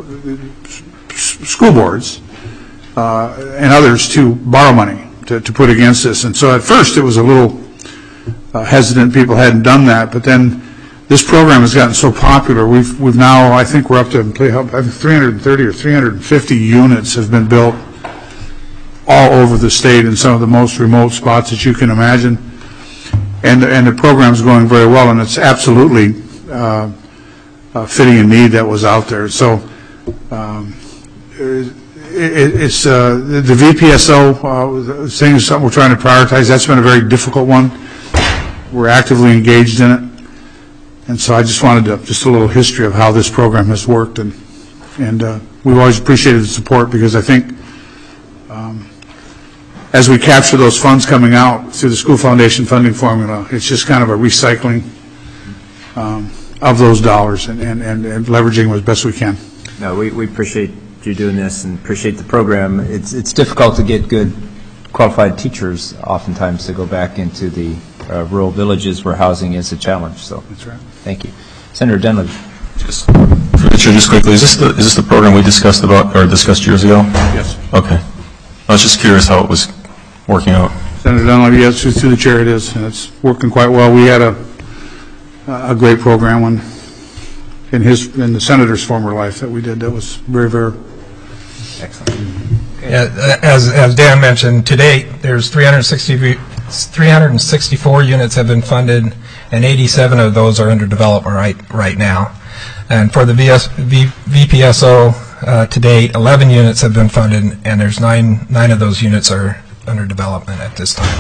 D: school boards uh, and others to borrow money to, to put against this. And so at first it was a little uh, hesitant. People hadn't done that, but then this program has gotten so popular. We've we've now, I think we're up to I think three hundred thirty or three hundred fifty units have been built all over the state in some of the most remote spots that you can imagine, and and the program's going very well, and it's absolutely uh, uh, fitting a need that was out there. So um, it, it's uh, the V P S O uh, thing is something we're trying to prioritize. That's been a very difficult one. We're actively engaged in it. And so I just wanted to, just a little history of how this program has worked, and and uh, we've always appreciated the support, because I think um, as we capture those funds coming out through the school foundation funding formula, it's just kind of a recycling um, of those dollars and, and, and, and leveraging them as best we can.
A: No, we, we appreciate you doing this and appreciate the program. It's, it's difficult to get good qualified teachers oftentimes to go back into the uh, rural villages where housing is a challenge. So
D: That's right.
A: Thank you. Senator Denley.
G: Just, Richard, just quickly, is this the is this the program we discussed about or discussed years ago?
D: Yes.
G: Okay. I was just curious how it was working out.
D: Senator Dunlap, yes, through the chair it is, and it's working quite well. We had a a great program when in his in the senator's former life that we did. That was very, very
A: Excellent.
F: Yeah, as as Dan mentioned, to date there's three hundred sixty-four units have been funded, and eighty-seven of those are under development right right now. And for the V S, v, V P S O uh, to date, eleven units have been funded, and there's nine nine of those units are under development at this time.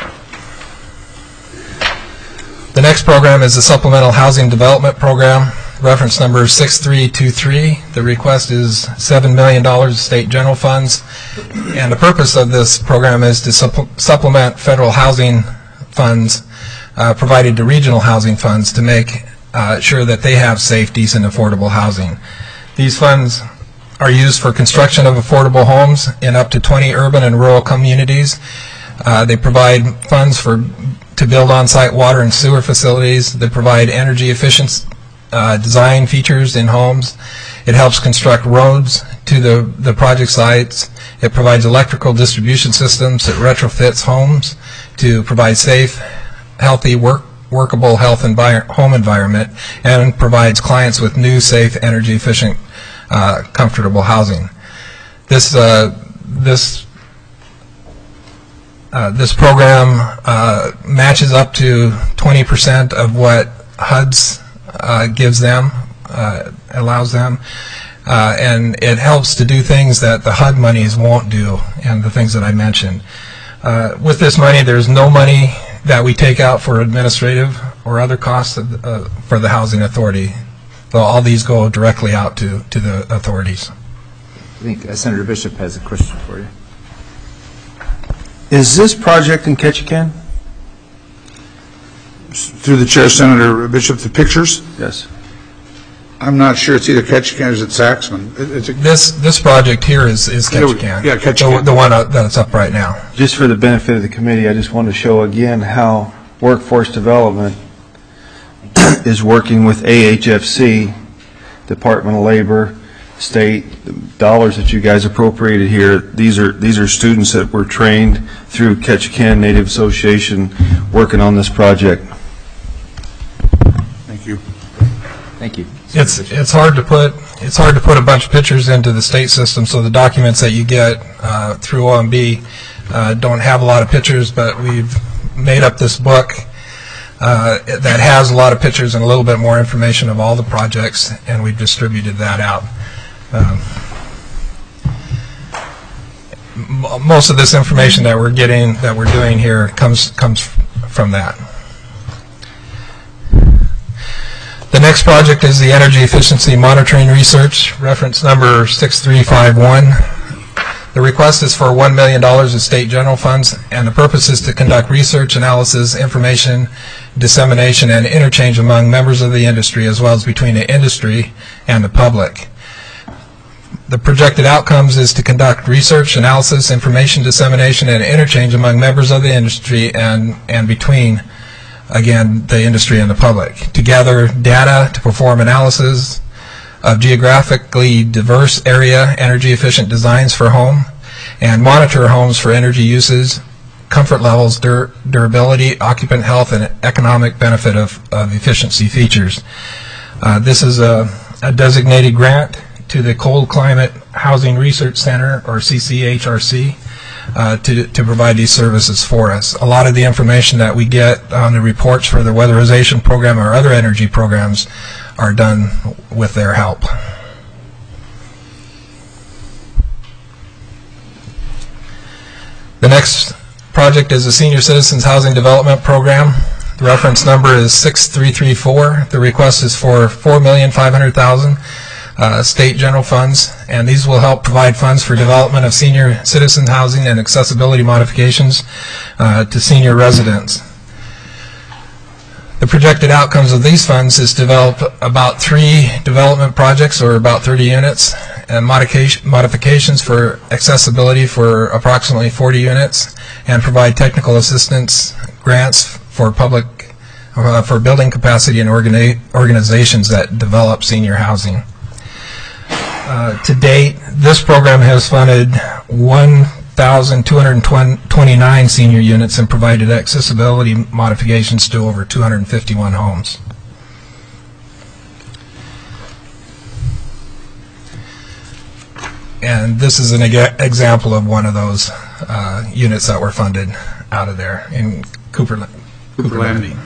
F: The next program is the Supplemental Housing Development Program. reference number six three two three. The request is seven million dollars of state general funds, and the purpose of this program is to supple- supplement federal housing funds uh, provided to regional housing funds to make uh, sure that they have safe, decent, affordable housing. These funds are used for construction of affordable homes in up to twenty urban and rural communities. Uh, they provide funds for to build on-site water and sewer facilities. They provide energy efficient uh, design features in homes. It helps construct roads to the, the project sites. It provides electrical distribution systems. It retrofits homes to provide safe, healthy, work, workable health envir- home environment, and provides clients with new, safe, energy efficient, uh, comfortable housing. This uh, this Uh, this program uh, matches up to twenty percent of what H U D's uh, gives them, uh, allows them, uh, and it helps to do things that the H U D monies won't do, and the things that I mentioned. Uh, with this money, there's no money that we take out for administrative or other costs of, uh, for the Housing Authority. So all these go directly out to, to the authorities.
A: I think uh, Senator Bishop has a question for you.
H: Is this project in Ketchikan?
D: Through the chair, Senator Bishop, the pictures?
H: Yes.
D: I'm not sure. It's either Ketchikan or is it Saxman? It- It's a,
F: This this project here is, is Ketchikan.
D: Yeah, Ketchikan.
F: The, the one uh, that's up right now.
H: Just for the benefit of the committee, I just want to show again how workforce development is working with A H F C, Department of Labor, state, the dollars that you guys appropriated here. These are these are students that were trained through Ketchikan Native Association working on this project.
D: Thank you.
A: Thank you.
F: It's it's hard to put it's hard to put a bunch of pictures into the state system, so the documents that you get uh, through O M B uh, don't have a lot of pictures, but we've made up this book uh, that has a lot of pictures and a little bit more information of all the projects, and we've distributed that out. Um, m- most of this information that we're getting, that we're doing here, comes comes from that. The next project is the Energy Efficiency Monitoring Research, reference number six three five one. The request is for one million dollars of state general funds, and the purpose is to conduct research, analysis, information, dissemination, and interchange among members of the industry, as well as between the industry and the public. The projected outcomes is to conduct research, analysis, information dissemination, and interchange among members of the industry and, and between, again, the industry and the public. To gather data, to perform analysis of geographically diverse area energy efficient designs for home, and monitor homes for energy uses, comfort levels, dur- durability, occupant health, and economic benefit of, of efficiency features. Uh, this is a, a designated grant to the Cold Climate Housing Research Center, or C C H R C, uh, to, to provide these services for us. A lot of the information that we get on the reports for the weatherization program or other energy programs are done with their help. The next project is the Senior Citizens Housing Development Program. The reference number is six three three four. The request is for four million five hundred thousand dollars uh, state general funds, and these will help provide funds for development of senior citizen housing and accessibility modifications uh, to senior residents. The projected outcomes of these funds is to develop about three development projects, or about thirty units, and modification, modifications for accessibility for approximately forty units, and provide technical assistance grants for public, uh, for building capacity and organi- organizations that develop senior housing. Uh, to date, this program has funded one thousand two hundred twenty-nine senior units and provided accessibility modifications to over two hundred fifty-one homes. And this is an eg- example of one of those uh, units that were funded out of there in Cooper, Cooper Landing.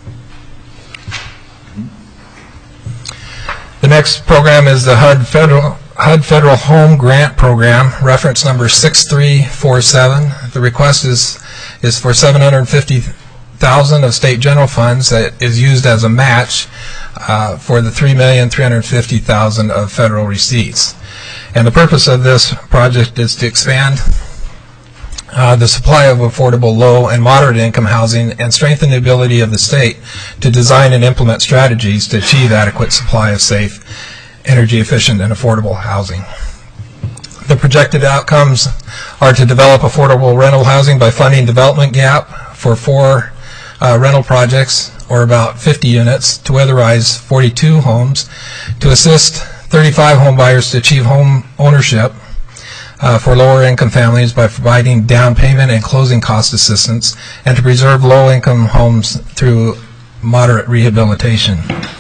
F: The next program is the H U D Federal H U D Federal Home Grant Program, reference number six three four seven. The request is is for seven hundred fifty thousand dollars of state general funds that is used as a match uh, for the three million three hundred fifty thousand dollars of federal receipts. And the purpose of this project is to expand uh, the supply of affordable low and moderate income housing and strengthen the ability of the state to design and implement strategies to achieve adequate supply of safe, energy efficient, and affordable housing. The projected outcomes are to develop affordable rental housing by funding development gap for four uh, rental projects, or about fifty units, to weatherize forty-two homes, to assist thirty-five home buyers to achieve home ownership uh, for lower income families by providing down payment and closing cost assistance, and to preserve low income homes through moderate rehabilitation.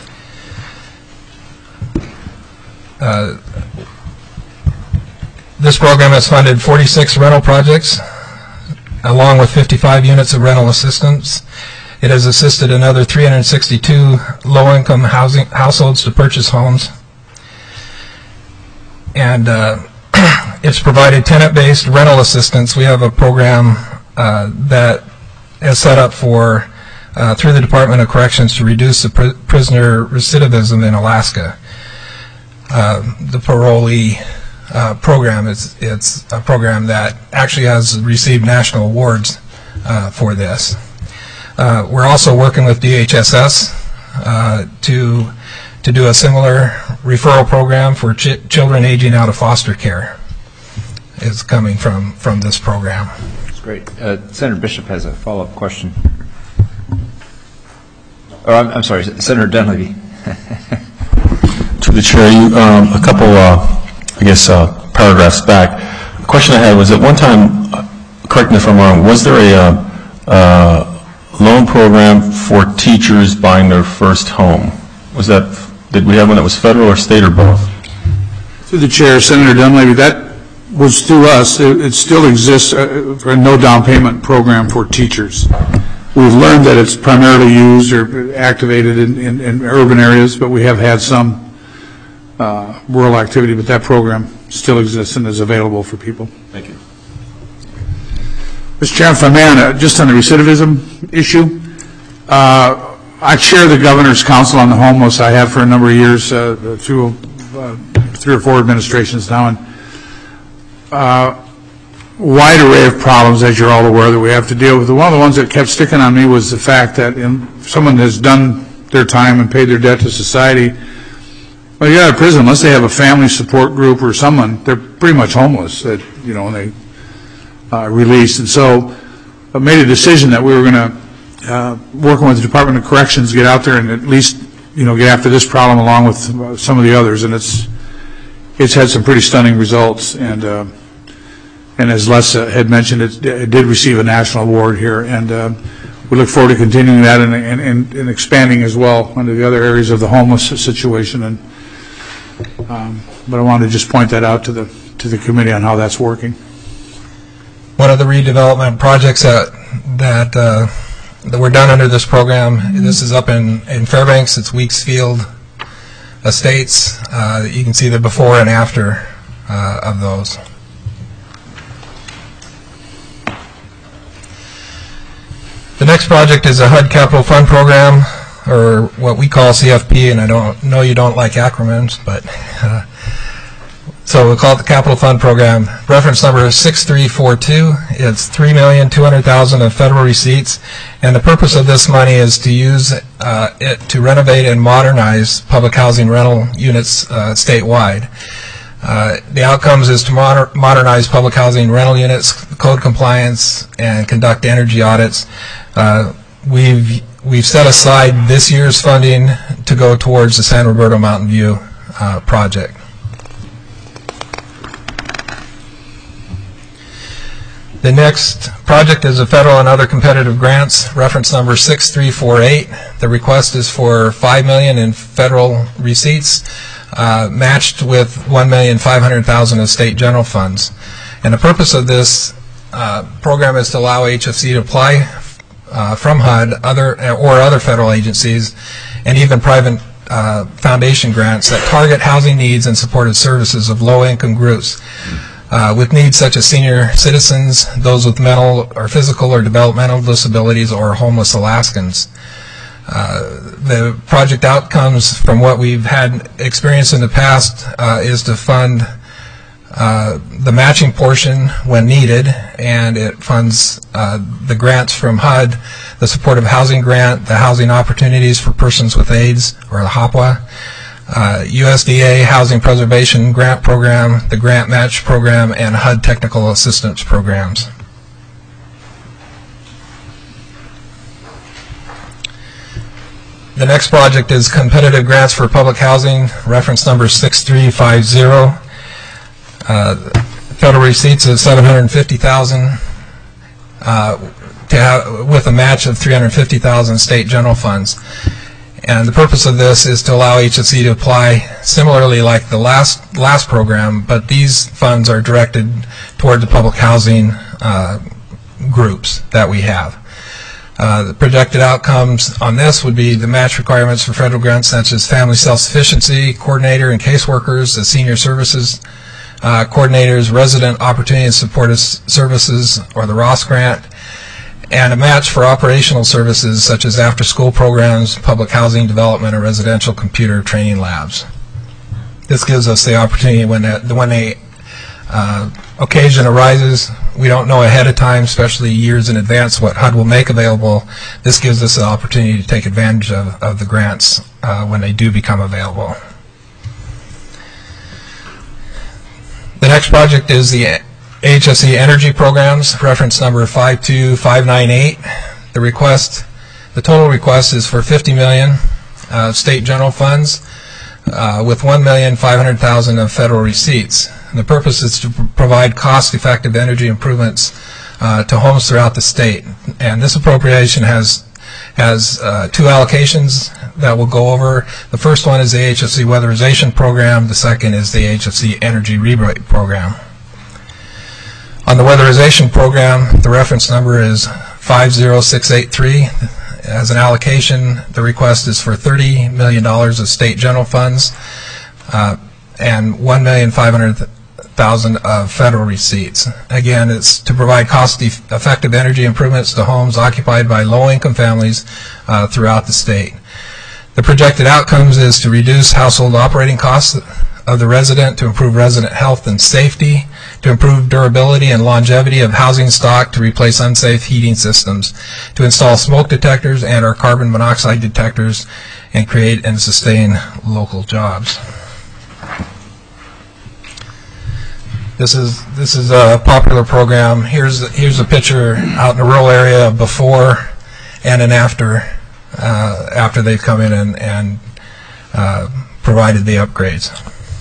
F: Uh, This program has funded forty-six rental projects, along with fifty-five units of rental assistance. It has assisted another three hundred sixty-two low-income housing households to purchase homes. And uh, it's provided tenant-based rental assistance. We have a program uh, that is set up for, uh, through the Department of Corrections, to reduce the pr prisoner recidivism in Alaska. Uh, the parolee Uh, program is it's a program that actually has received national awards uh, for this. Uh, we're also working with D H S S uh, to to do a similar referral program for ch children aging out of foster care. Is coming from from this program.
A: That's great. Uh, Senator Bishop has a follow-up question. Oh, I'm, I'm sorry, Senator Dunleavy.
G: To the chair, you um, a couple. Uh, I guess, uh, paragraphs back. The question I had was, at one time, uh, correct me if I'm wrong, was there a uh, uh, loan program for teachers buying their first home? Was that, did we have one that was federal or state or both?
D: Through the chair, Senator Dunleavy, that was through us. It, it still exists uh, for a no down payment program for teachers. We've learned that it's primarily used or activated in, in, in urban areas, but we have had some Uh, rural activity, but that program still exists and is available for people.
G: Thank you.
D: Mister Chairman, if I may, uh, just on the recidivism issue, uh, I chair the Governor's Council on the Homeless. I have for a number of years, uh, through uh, three or four administrations now, and uh, wide array of problems, as you're all aware, that we have to deal with. One of the ones that kept sticking on me was the fact that in, someone has done their time and paid their debt to society. Well, you get out of prison, unless they have a family support group or someone, they're pretty much homeless, that, you know, when they uh, released. And so I made a decision that we were going to, uh, working with the Department of Corrections, get out there and at least, you know, get after this problem along with uh, some of the others. And it's it's had some pretty stunning results. And uh, and as Les uh, had mentioned, it, it did receive a national award here. And uh, we look forward to continuing that and, and, and, and expanding as well into the other areas of the homeless situation. And Um, but I wanted to just point that out to the to the committee on how that's working.
F: One of the redevelopment projects that that uh, that were done under this program, this is up in in Fairbanks. It's Weeksfield Estates. Uh, you can see the before and after uh, of those. The next project is a H U D Capital Fund program, or what we call C F P, and I don't know you don't like acronyms, but uh, so we call it the Capital Fund Program. Reference number six three four two. It's three million two hundred thousand dollars of federal receipts, and the purpose of this money is to use uh, it to renovate and modernize public housing rental units uh, statewide. Uh, the outcomes is to moder modernize public housing rental units, code compliance, and conduct energy audits. Uh, we've We've set aside this year's funding to go towards the San Roberto Mountain View uh, project. The next project is a federal and other competitive grants, reference number six three four eight. The request is for five million dollars in federal receipts, uh, matched with one million five hundred thousand dollars of state general funds. And the purpose of this uh, program is to allow H F C to apply uh, from H U D other, or other federal agencies and even private uh, foundation grants that target housing needs and supported services of low-income groups. Uh, with needs such as senior citizens, those with mental or physical or developmental disabilities, or homeless Alaskans. Uh, the project outcomes from what we've had experience in the past uh, is to fund uh, the matching portion when needed, and it funds uh, the grants from H U D, the Supportive Housing Grant, the Housing Opportunities for Persons with AIDS, or the HOPWA, uh, U S D A Housing Preservation Grant Program, the Grant Match Program, and H U D Technical Assistance Programs. The next project is Competitive Grants for Public Housing, reference number six three five zero. Uh, federal receipts of seven hundred fifty thousand dollars uh, to have, with a match of three hundred fifty thousand dollars state general funds. And the purpose of this is to allow H S E to apply similarly like the last last program, but these funds are directed toward the public housing uh, groups that we have. Uh, the projected outcomes on this would be the match requirements for federal grants such as family self-sufficiency, coordinator and caseworkers, the senior services uh, coordinators, resident opportunity and supportive services, or the ROS grant, and a match for operational services such as after-school programs, public housing development, or residential computer training labs. This gives us the opportunity when the, when a uh, occasion arises, we don't know ahead of time, especially years in advance, what H U D will make available. This gives us the opportunity to take advantage of, of the grants uh, when they do become available. The next project is the H S E Energy Programs, reference number five two five nine eight. The request, the total request is for fifty million dollars uh, state general funds uh, with one million five hundred thousand dollars of federal receipts. And the purpose is to pr provide cost-effective energy improvements uh, to homes throughout the state. And this appropriation has has uh, two allocations that we'll go over. The first one is the H S E Weatherization Program. The second is the H S E Energy Rebate Program. On the Weatherization Program, the reference number is five zero six eight three. As an allocation, the request is for thirty million dollars of state general funds uh, and one million five hundred thousand dollars of federal receipts. Again, it's to provide cost-effective energy improvements to homes occupied by low-income families uh, throughout the state. The projected outcomes is to reduce household operating costs of the resident, to improve resident health and safety, to improve durability and longevity of housing stock, to replace unsafe heating systems, to install smoke detectors and or carbon monoxide detectors, and create and sustain local jobs. This is this is a popular program. Here's here's a picture out in a rural area before and an after uh, after they've come in and, and uh, provided the upgrades.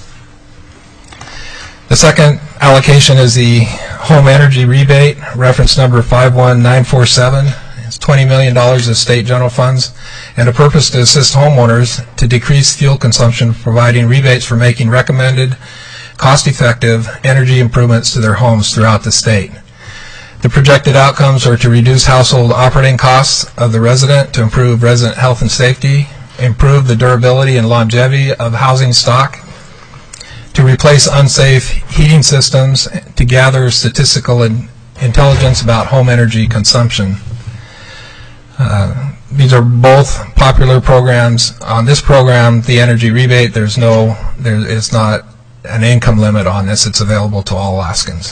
F: The second allocation is the Home Energy Rebate, reference number five one nine four seven. It's twenty million dollars of state general funds, and a purpose to assist homeowners to decrease fuel consumption, providing rebates for making recommended cost-effective energy improvements to their homes throughout the state. The projected outcomes are to reduce household operating costs of the resident, to improve resident health and safety, improve the durability and longevity of housing stock, to replace unsafe heating systems, to gather statistical in intelligence about home energy consumption. Uh, these are both popular programs. On this program, the energy rebate, there's no, there is not an income limit on this. It's available to all Alaskans.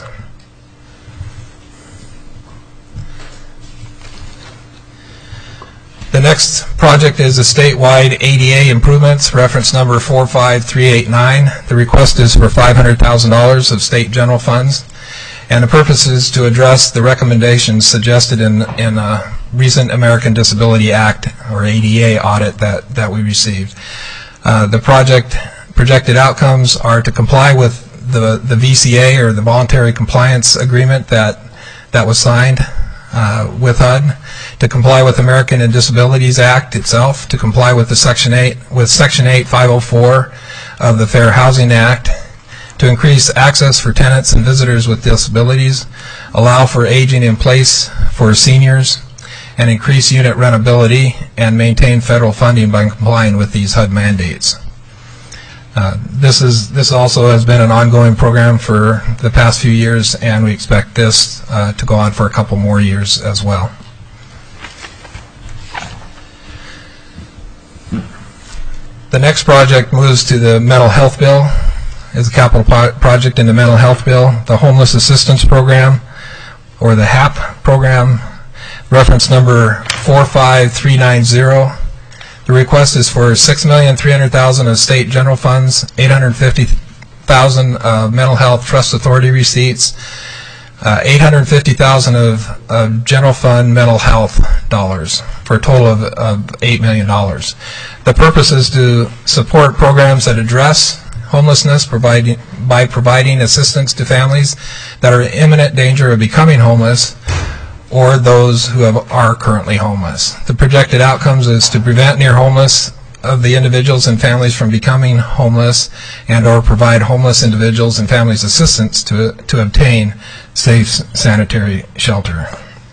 F: The next project is a statewide A D A improvements, reference number four five three eight nine. The request is for five hundred thousand dollars of state general funds, and the purpose is to address the recommendations suggested in, in a recent American Disability Act, or A D A audit that, that we received. Uh, the project projected outcomes are to comply with the, the V C A, or the Voluntary Compliance Agreement that, that was signed uh, with H U D, to comply with American and Disabilities Act itself, to comply with the Section eight, with Section eight five oh four of the Fair Housing Act, to increase access for tenants and visitors with disabilities, allow for aging in place for seniors, and increase unit rentability, and maintain federal funding by complying with these H U D mandates. Uh, this is this also has been an ongoing program for the past few years, and we expect this uh, to go on for a couple more years as well. The next project moves to the mental health bill. Is a capital po- project in the mental health bill, the Homeless Assistance Program, or the HAP program, reference number four five three nine zero. The request is for six million three hundred thousand dollars of state general funds, eight hundred fifty thousand dollars of mental health trust authority receipts, uh, eight hundred fifty thousand dollars of, of general fund mental health dollars, for a total of, of eight million dollars. The purpose is to support programs that address homelessness providing, by providing assistance to families that are in imminent danger of becoming homeless or those who have, are currently homeless. The projected outcomes is to prevent near homeless of the individuals and families from becoming homeless and or provide homeless individuals and families assistance to, to obtain safe sanitary shelter.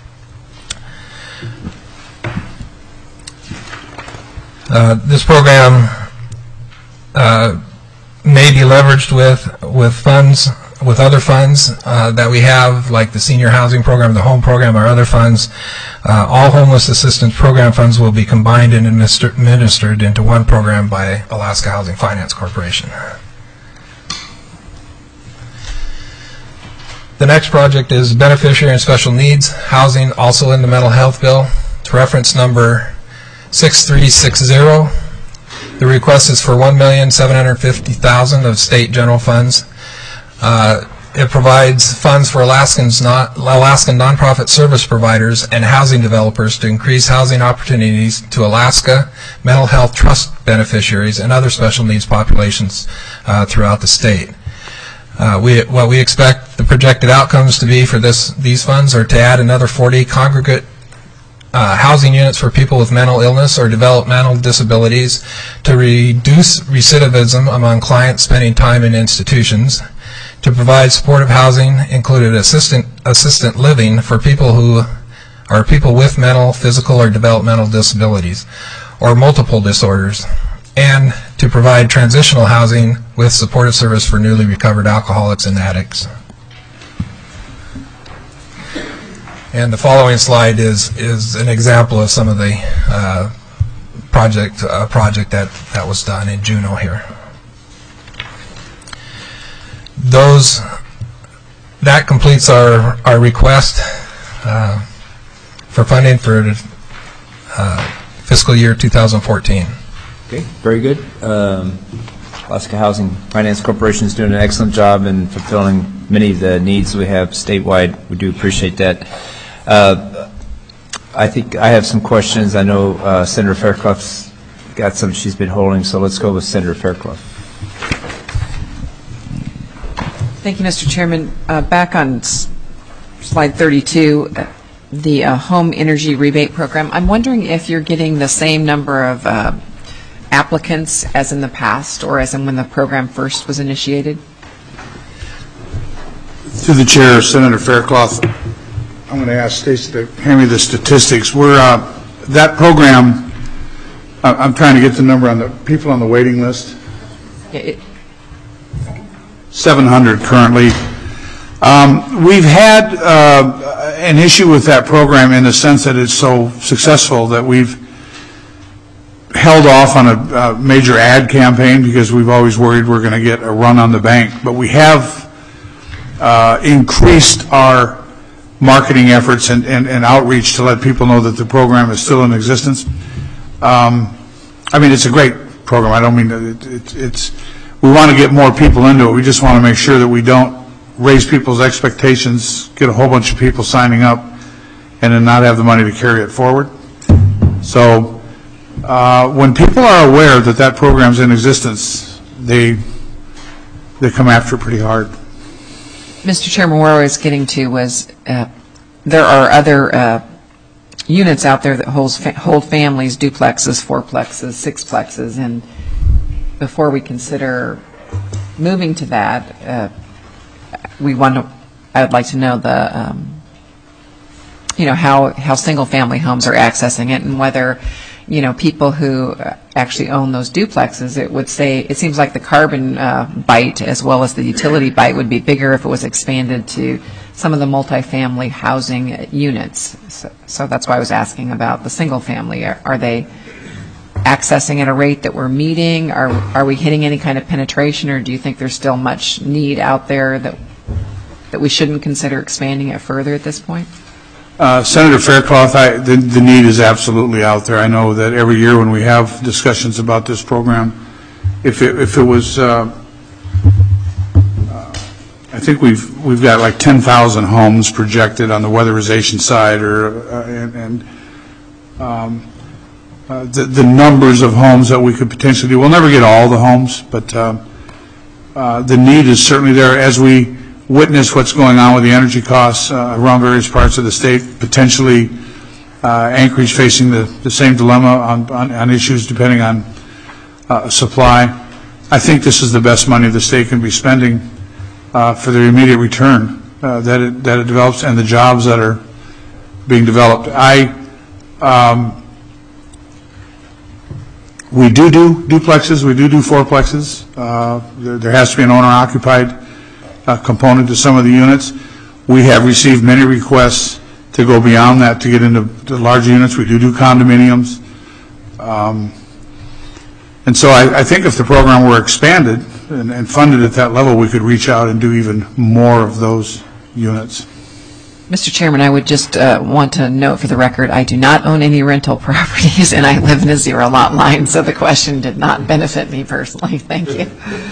F: Uh, this program uh, may be leveraged with with funds, with other funds uh, that we have, like the senior housing program, the home program, or other funds. Uh, all homeless assistance program funds will be combined and administer, administered into one program by Alaska Housing Finance Corporation. The next project is beneficiary and special needs housing, also in the mental health bill. It's reference number six three six zero. The request is for one million seven hundred fifty thousand dollars of state general funds. Uh, it provides funds for Alaskans not, Alaskan nonprofit service providers and housing developers to increase housing opportunities to Alaska mental health trust beneficiaries and other special needs populations uh, throughout the state. Uh, we, what we expect the projected outcomes to be for this, these funds are to add another forty congregate Uh, housing units for people with mental illness or developmental disabilities, to reduce recidivism among clients spending time in institutions, to provide supportive housing, including assistant assistant living for people who are people with mental, physical, or developmental disabilities or multiple disorders, and to provide transitional housing with supportive service for newly recovered alcoholics and addicts. And the following slide is is an example of some of the uh, project uh, project that, that was done in Juneau here. Those that completes our our request uh, for funding for uh, fiscal year two thousand fourteen.
A: Okay, very good. Um, Alaska Housing Finance Corporation is doing an excellent job in fulfilling many of the needs we have statewide. We do appreciate that. Uh, I think I have some questions. I know uh, Senator Fairclough's got some she's been holding, so let's go with Senator Fairclough.
C: Thank you, Mister Chairman. Uh, back on s- slide thirty-two, uh, the uh, home energy rebate program, I'm wondering if you're getting the same number of uh, applicants as in the past or as in when the program first was initiated?
D: Through the chair, Senator Fairclough, I'm going to ask Stacy to hand me the statistics. We're uh, that program. Uh, I'm trying to get the number on the people on the waiting list.
C: It,
D: seven hundred currently. Um, we've had uh, an issue with that program in the sense that it's so successful that we've held off on a uh, major ad campaign because we've always worried we're going to get a run on the bank. But we have uh, increased our marketing efforts and, and, and outreach to let people know that the program is still in existence. Um, I mean, it's a great program. I don't mean that it, it, it's, we want to get more people into it. We just want to make sure that we don't raise people's expectations, get a whole bunch of people signing up, and then not have the money to carry it forward. So uh, when people are aware that that program's in existence, they, they come after it pretty hard.
C: Mister Chairman, where I was getting to was uh, there are other uh, units out there that holds fa- hold families, duplexes, fourplexes, sixplexes, and before we consider moving to that, uh, we want to. I would like to know the, um, you know, how how single-family homes are accessing it, and whether, you know, people who actually own those duplexes, it would say, it seems like the carbon uh, bite as well as the utility bite would be bigger if it was expanded to some of the multifamily housing units. So, so that's why I was asking about the single family. Are, are they accessing at a rate that we're meeting? Are are we hitting any kind of penetration, or do you think there's still much need out there that that we shouldn't consider expanding it further at this point?
D: Uh, Senator Faircloth, I, the, the need is absolutely out there. I know that every year when we have discussions about this program, if it, if it was, uh, uh, I think we've we've got like ten thousand homes projected on the weatherization side, or uh, and, and um, uh, the, the numbers of homes that we could potentially do. We'll never get all the homes, but uh, uh, the need is certainly there as we witness what's going on with the energy costs uh, around various parts of the state, potentially uh, Anchorage facing the, the same dilemma on, on, on issues depending on uh, supply. I think this is the best money the state can be spending uh, for the immediate return uh, that, it, that it develops and the jobs that are being developed. I, um, we do do duplexes, we do do fourplexes. Uh, there, there has to be an owner-occupied Uh, component to some of the units. We have received many requests to go beyond that to get into the larger units. We do do condominiums. Um, and so I, I think if the program were expanded and, and funded at that level, we could reach out and do even more of those units.
C: Mister Chairman, I would just uh, want to note for the record, I do not own any rental properties, and I live in a zero lot line, so the question did not benefit me personally. Thank you.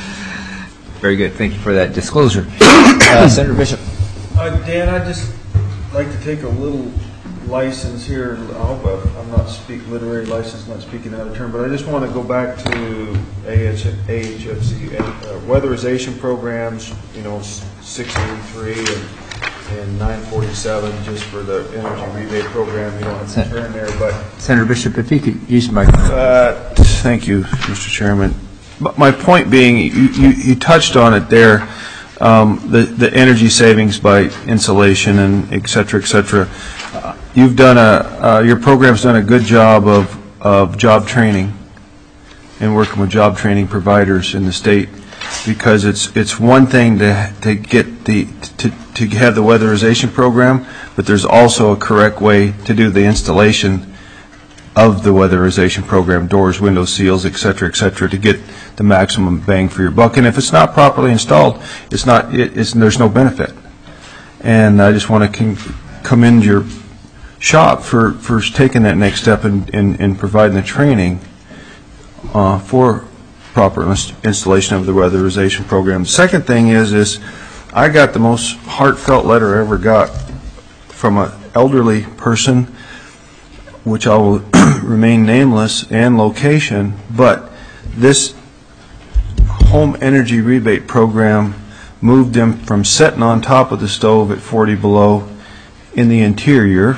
A: Very good. Thank you for that disclosure. Uh, Senator Bishop.
H: Uh, Dan, I'd just like to take a little license here. I hope I'm not speak literary license, not speaking out of turn, but I just want to go back to A H F C uh, weatherization programs, you know, six eighty-three and, and nine forty-seven, just for the energy rebate program. You don't have to turn there, but
A: Senator Bishop, if you could use your microphone.
H: Uh, thank you, Mister Chairman. But my point being, you, you, you touched on it there, um, the, the energy savings by insulation and et cetera, et cetera. Uh, you've done a, uh, your program's done a good job of, of job training and working with job training providers in the state, because it's, it's one thing to, to get the, to, to have the weatherization program, but there's also a correct way to do the installation of the weatherization program, doors, windows, seals, et cetera, et cetera, to get the maximum bang for your buck. And if it's not properly installed, it's not, it, it's, there's no benefit. And I just want to con commend your shop for, for taking that next step in, in, in providing the training uh, for proper inst installation of the weatherization program. The second thing is, is I got the most heartfelt letter I ever got from an elderly person, which I will remain nameless, and location, but this home energy rebate program moved them from sitting on top of the stove at forty below in the interior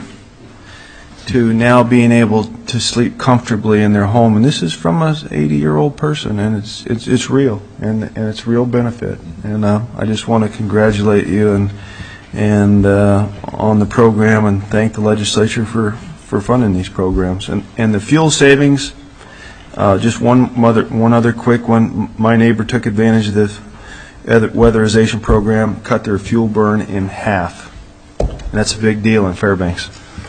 H: to now being able to sleep comfortably in their home. And this is from an eighty year old person, and it's it's it's real, and and it's real benefit. And uh, I just want to congratulate you and and uh, on the program, and thank the legislature for for funding these programs. And and the fuel savings, uh, just one mother one other quick one. My neighbor took advantage of this weatherization program, cut their fuel burn in half, and that's a big deal in Fairbanks.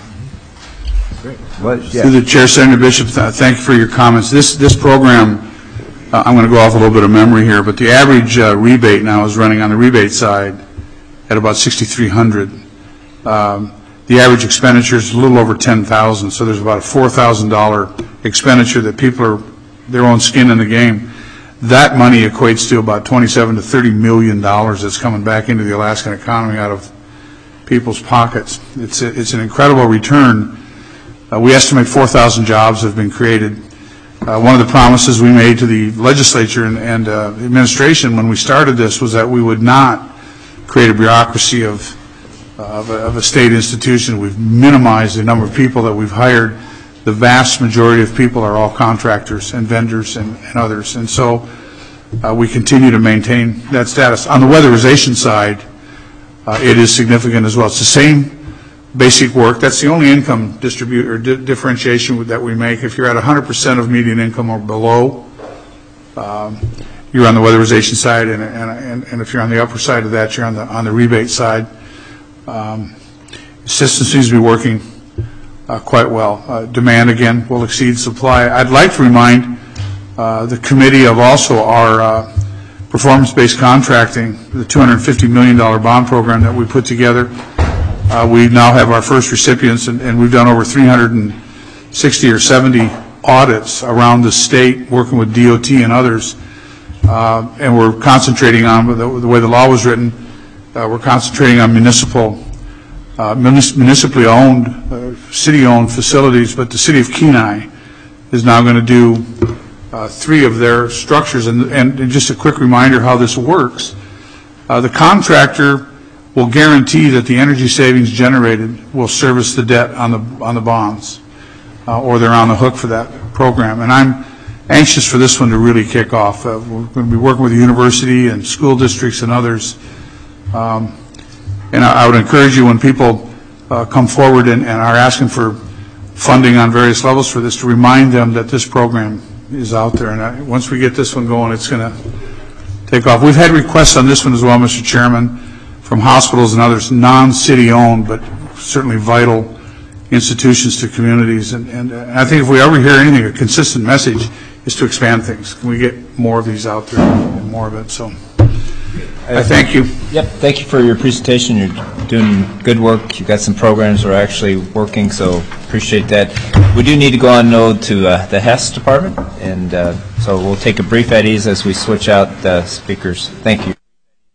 A: Great. Well, yeah.
D: Through the chair, Senator Bishop, th thank you for your comments. This this program, uh, I'm going to go off a little bit of memory here, but the average uh, rebate now is running on the rebate side at about sixty-three hundred. Um, the average expenditure is a little over ten thousand, so there's about a four thousand dollar expenditure that people are their own skin in the game. That money equates to about twenty-seven to thirty million dollars that's coming back into the Alaskan economy out of people's pockets. It's a, it's an incredible return. Uh, we estimate four thousand jobs have been created. Uh, one of the promises we made to the legislature and, and uh, administration when we started this was that we would not create a bureaucracy of, uh, of, a, of a state institution. We've minimized the number of people that we've hired. The vast majority of people are all contractors and vendors and, and others. And so uh, we continue to maintain that status. On the weatherization side, uh, it is significant as well. It's the same basic work. That's the only income distribute or di differentiation that we make. If you're at one hundred percent of median income or below, um, you're on the weatherization side, and, and, and if you're on the upper side of that, you're on the on the rebate side. Um, the system seems to be working uh, quite well. Uh, demand, again, will exceed supply. I'd like to remind uh, the committee of also our uh, performance-based contracting, the two hundred fifty million dollars bond program that we put together. Uh, we now have our first recipients, and, and we've done over three hundred sixty or seventy audits around the state, working with D O T and others. Uh, and we're concentrating on, the, the way the law was written, uh, we're concentrating on municipal, uh, munis municipally owned, uh, city-owned facilities, but the city of Kenai is now going to do uh, three of their structures. And, and just a quick reminder how this works. Uh, the contractor will guarantee that the energy savings generated will service the debt on the, on the bonds, uh, or they're on the hook for that program. And I'm anxious for this one to really kick off. Uh, we're going to be working with the university and school districts and others. Um, and I, I would encourage you, when people uh, come forward and, and are asking for funding on various levels for this, to remind them that this program is out there. And I, once we get this one going, it's going to take off. We've had requests on this one as well, Mister Chairman, from hospitals and others, non-city owned, but certainly vital institutions to communities. And, and, and I think if we ever hear anything, a consistent message is to expand things. Can we get more of these out there and more of it? So I thank you.
A: Yep, thank you for your presentation. You're doing good work. You've got some programs that are actually working, so appreciate that. We do need to go on now to uh, the Hess department, and uh, so we'll take a brief at ease as we switch out the speakers. Thank you.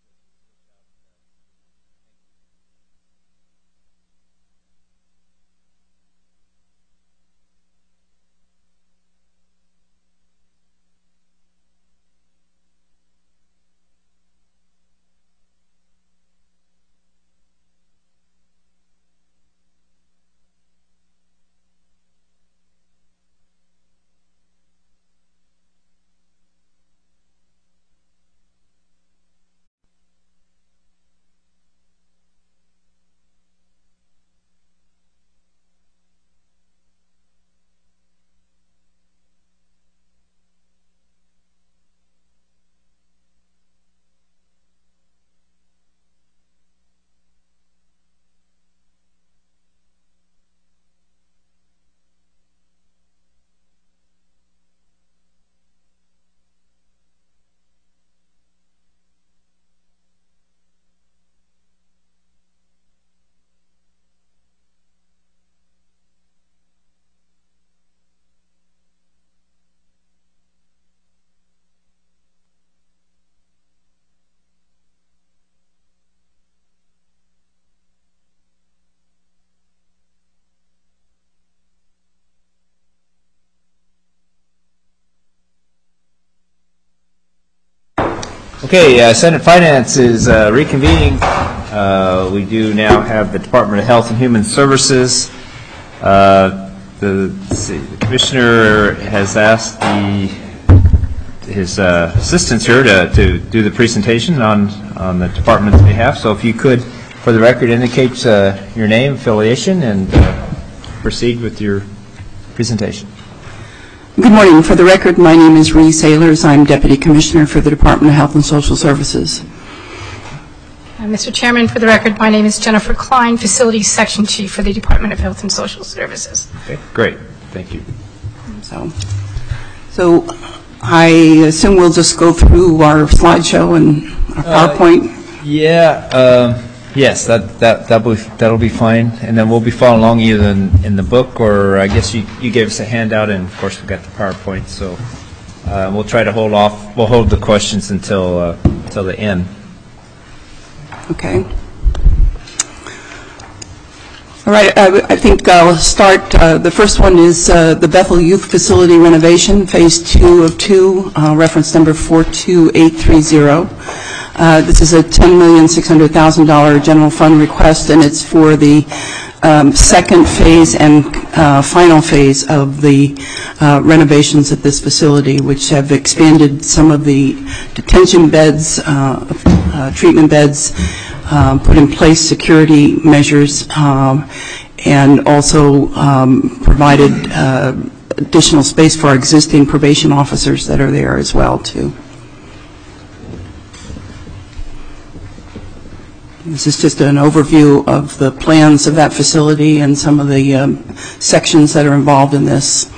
A: Okay, uh, Senate Finance is uh, reconvening. Uh, we do now have the Department of Health and Human Services. Uh, the, let's see, the Commissioner has asked the, his uh, assistants here to, to do the presentation on, on the department's behalf. So if you could, for the record, indicate uh, your name, affiliation, and uh, proceed with your presentation.
I: Good morning. For the record, my name is Ree Sailors. I'm Deputy Commissioner for the Department of Health and Social Services.
J: Uh, Mister Chairman, for the record, my name is Jennifer Klein, Facilities Section Chief for the Department of Health and Social Services.
A: Okay, great. Thank you.
I: So, so I assume we'll just go through our slideshow and our PowerPoint.
A: Uh, yeah. Um, Yes, that that that'll be, that'll be fine, and then we'll be following along either in, in the book, or I guess you you gave us a handout, and of course we got the PowerPoint. So uh, we'll try to hold off. We'll hold the questions until uh, until the end.
I: Okay. All right. I, I think I'll start. Uh, the first one is uh, the Bethel Youth Facility renovation, phase two of two, uh, reference number four two eight three zero. Uh, this is a ten million six hundred thousand dollars general fund request, and it's for the um, second phase and uh, final phase of the uh, renovations at this facility, which have expanded some of the detention beds, uh, uh, treatment beds, uh, put in place security measures, um, and also um, provided uh, additional space for our existing probation officers that are there as well, too. This is just an overview of the plans of that facility and some of the um, sections that are involved in this.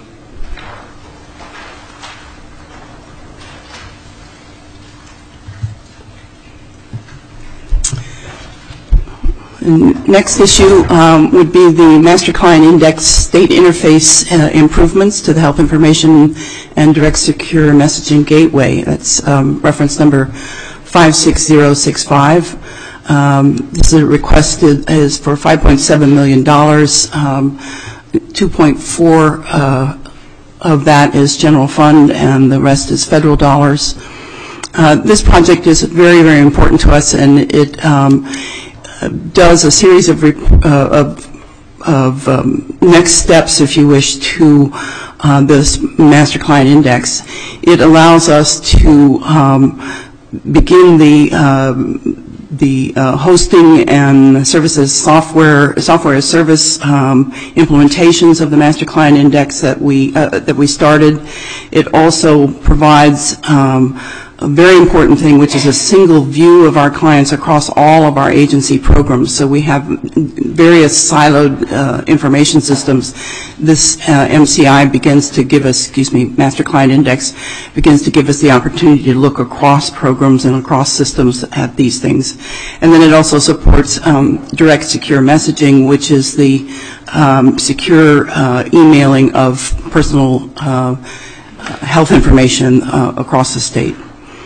I: Next issue um, would be the Master Client Index State Interface uh, improvements to the Health Information and Direct Secure Messaging Gateway. That's um, reference number five six zero six five. Um, this is requested is for five point seven million dollars. Um, two point four uh, of that is general fund, and the rest is federal dollars. Uh, this project is very, very important to us, and it um, does a series of, uh, of, of um, next steps, if you wish, to uh, this Master Client Index. It allows us to um, begin the um, the uh, hosting and services software software as service um, implementations of the Master Client Index that we uh, that we started. It also provides um, a very important thing, which is a single view of our clients across all of our agency programs. So we have various siloed uh, information systems. This uh, M C I begins to give us, excuse me, Master Client Index begins to give us the opportunity to look across programs and across systems at these things. And then it also supports um, direct secure messaging, which is the um, secure uh, emailing of personal uh, health information uh, across the state.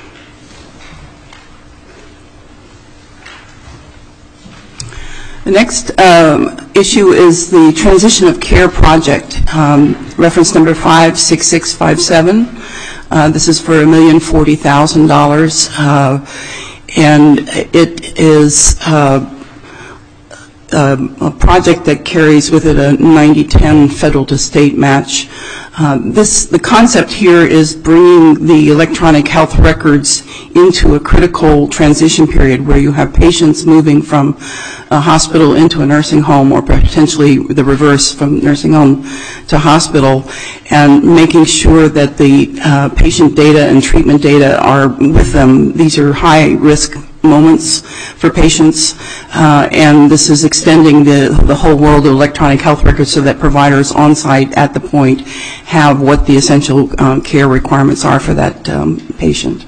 I: The next um, issue is the Transition of Care Project, um, reference number five six six five seven. Uh, this is for a million forty thousand dollars, uh, and it is uh, a, a project that carries with it a ninety ten federal to state match. Uh, this, the concept here is bringing the electronic health records into a critical transition period where you have patients moving from a hospital into a nursing home, or potentially the reverse, from nursing home to hospital, and making sure that the uh, patient data and treatment data are with them. These are high-risk moments for patients, uh, and this is extending the, the whole world of electronic health records so that providers on site at the point have what the essential uh, care requirements are for that um, patient.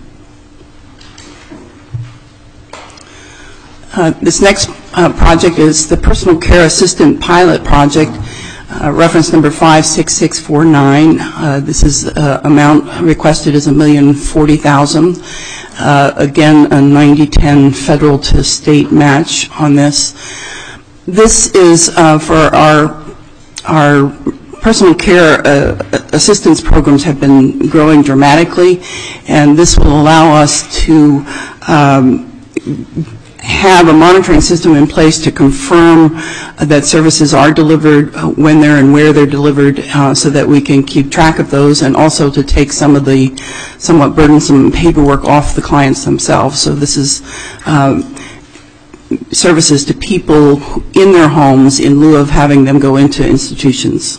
I: Uh, this next uh, project is the Personal Care Assistant Pilot Project, uh, reference number five six six four nine. Uh, this is uh, amount requested is a million forty thousand. Uh, again, a ninety ten federal to state match on this. This is uh, for our our personal care uh, assistance programs have been growing dramatically, and this will allow us to um, have a monitoring system in place to confirm uh, that services are delivered, uh, when they're and where they're delivered, uh, so that we can keep track of those, and also to take some of the somewhat burdensome paperwork off the clients themselves. So this is um, services to people in their homes in lieu of having them go into institutions.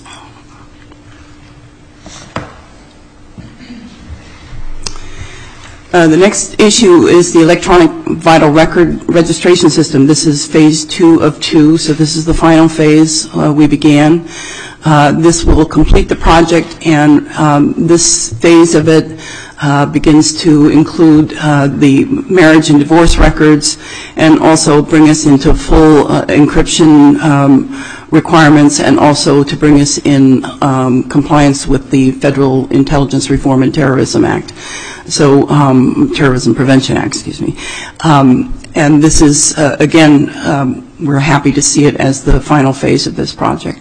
I: Uh, the next issue is the electronic vital record registration system. This is phase two of two, so this is the final phase uh, we began. Uh, this will complete the project, and um, this phase of it uh, begins to include uh, the marriage and divorce records, and also bring us into full uh, encryption um, requirements, and also to bring us in um, compliance with the Federal Intelligence Reform and Terrorism Act. So, um, Terrorism Prevention Act, excuse me. Um, and this is, uh, again, um, we're happy to see it as the final phase of this project.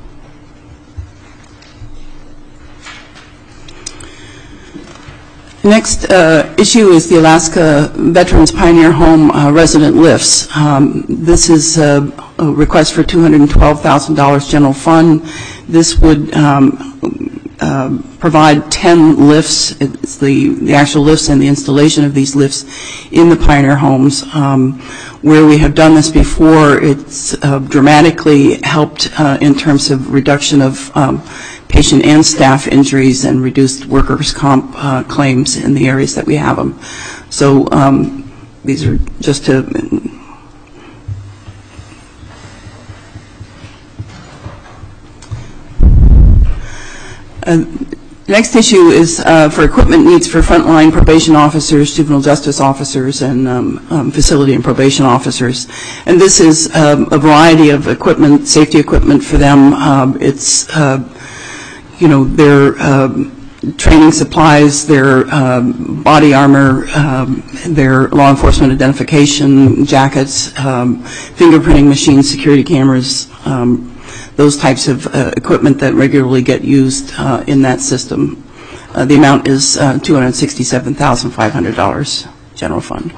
I: Next uh, issue is the Alaska Veterans Pioneer Home uh, resident lifts. Um, this is uh, a request for two hundred twelve thousand dollars general fund. This would um, uh, provide ten lifts. It's the, the actual lifts and the installation of these lifts in the Pioneer homes. Um, where we have done this before, it's uh, dramatically helped uh, in terms of reduction of um, patient and staff injuries and reduced workers' comp uh, claims in the areas that we have them. So um, these are just to Uh, The next issue is uh, for equipment needs for frontline probation officers, juvenile justice officers, and um, um, facility and probation officers. And this is um, a variety of equipment, safety equipment for them. Um, it's, uh, you know, their um, training supplies, their um, body armor, um, their law enforcement identification jackets, um, fingerprinting machines, security cameras, um, those types of uh, equipment that regularly get used uh, in that system. Uh, the amount is uh, two hundred sixty-seven thousand five hundred dollars, general fund.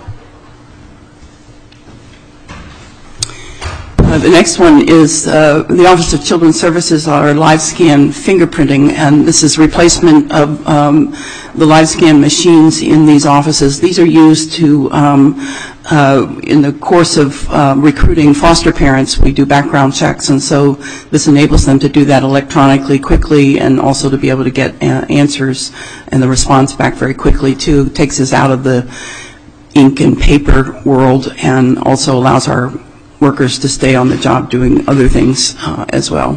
I: Uh, the next one is uh, the Office of Children's Services, our live scan fingerprinting, and this is replacement of um, the live scan machines in these offices. These are used to, um, uh, in the course of uh, recruiting foster parents, we do background checks, and so this enables them to do that electronically quickly and also to be able to get uh, answers and the response back very quickly too. It takes us out of the ink and paper world and also allows our workers to stay on the job doing other things uh, as well.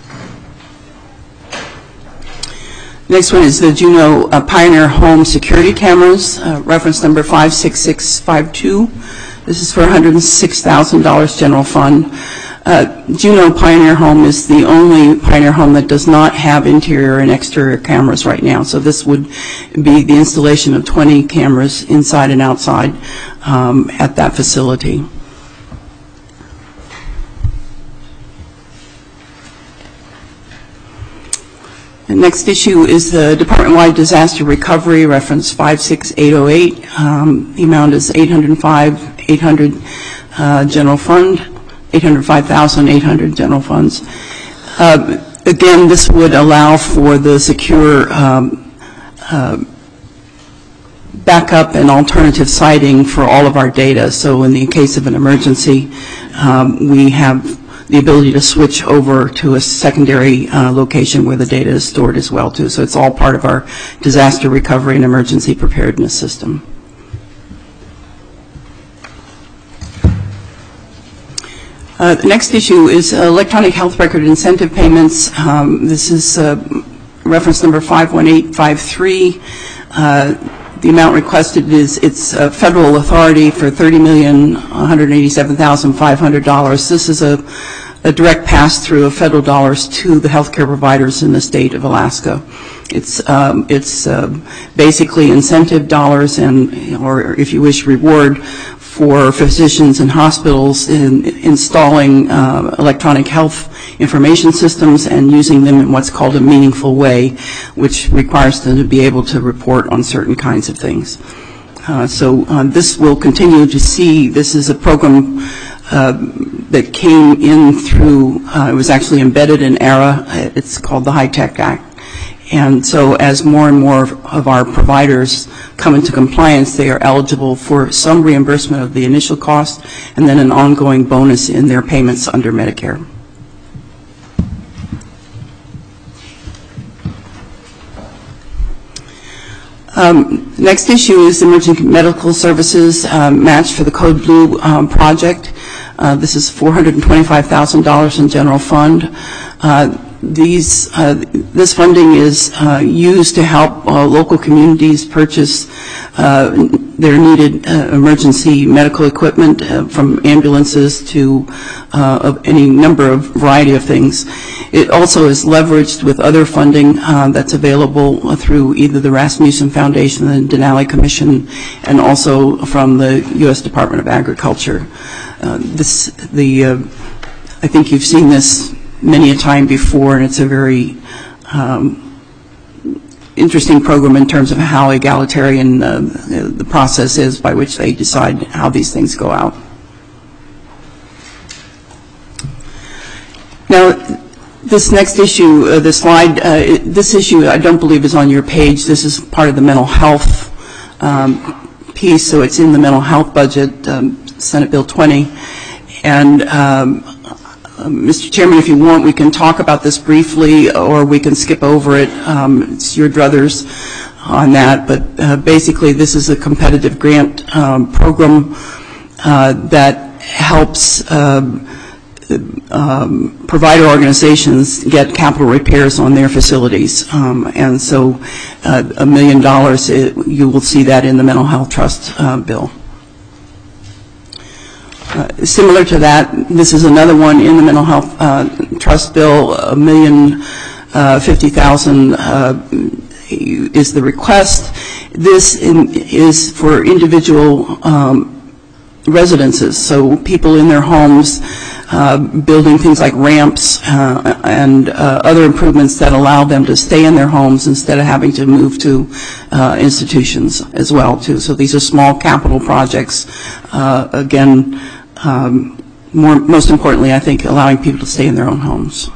I: Next one is the Juneau uh, Pioneer Home Security Cameras, uh, reference number five six six five two. This is for one hundred six thousand dollars general fund. Uh, Juneau Pioneer Home is the only Pioneer Home that does not have interior and exterior cameras right now. So this would be the installation of twenty cameras inside and outside um, at that facility. The next issue is the department-wide disaster recovery, reference five six eight oh eight. Um, the amount is eight hundred five thousand eight hundred uh, general fund, eight hundred five thousand eight hundred general funds. Uh, again, this would allow for the secure um, uh, backup and alternative siting for all of our data. So in the case of an emergency, um, we have the ability to switch over to a secondary uh, location where the data is stored as well too. So it's all part of our disaster recovery and emergency preparedness system. Uh, the next issue is uh, electronic health record incentive payments. Um, this is uh, reference number five one eight five three. Uh, The amount requested is it's a federal authority for thirty million one hundred eighty-seven thousand five hundred dollars. This is a, a direct pass-through of federal dollars to the healthcare providers in the state of Alaska. It's um, it's uh, basically incentive dollars and, or if you wish, reward for physicians and hospitals in installing uh, electronic health information systems and using them in what's called a meaningful way, which requires them to be able to report on certain kinds of things. Uh, so uh, this will continue to see, this is a program uh, that came in through, uh, it was actually embedded in ARRA, it's called the HITECH Act. And so as more and more of our providers come into compliance, they are eligible for some reimbursement of the initial cost and then an ongoing bonus in their payments under Medicare. Um, next issue is emergency medical services um, match for the Code Blue um, project. Uh, this is four hundred twenty-five thousand dollars in general fund. Uh, These, uh, this funding is uh, used to help uh, local communities purchase uh, their needed uh, emergency medical equipment, uh, from ambulances to uh, of any number of variety of things. It also is leveraged with other funding uh, that's available through either the Rasmussen Foundation, the Denali Commission, and also from the U S Department of Agriculture. Uh, this, the, uh, I think you've seen this many a time before, and it's a very um, interesting program in terms of how egalitarian uh, the process is by which they decide how these things go out. Now, this next issue, uh, the slide, uh, it, this issue I don't believe is on your page. This is part of the mental health um, piece, so it's in the mental health budget, um, Senate Bill twenty. And um, Uh, Mister Chairman, if you want, we can talk about this briefly, or we can skip over it. Um, it's your druthers on that. But uh, basically, this is a competitive grant um, program uh, that helps um, um, provider organizations get capital repairs on their facilities. Um, and so uh, a million dollars, it, you will see that in the mental health trust uh, bill. Uh, similar to that, this is another one in the mental health uh, trust bill, a million uh, fifty thousand uh, is the request. This in, is for individual um, residences, so people in their homes uh, building things like ramps uh, and uh, other improvements that allow them to stay in their homes instead of having to move to uh, institutions as well too. So these are small capital projects. Uh, again, um, more, most importantly, I think, allowing people to stay in their own homes.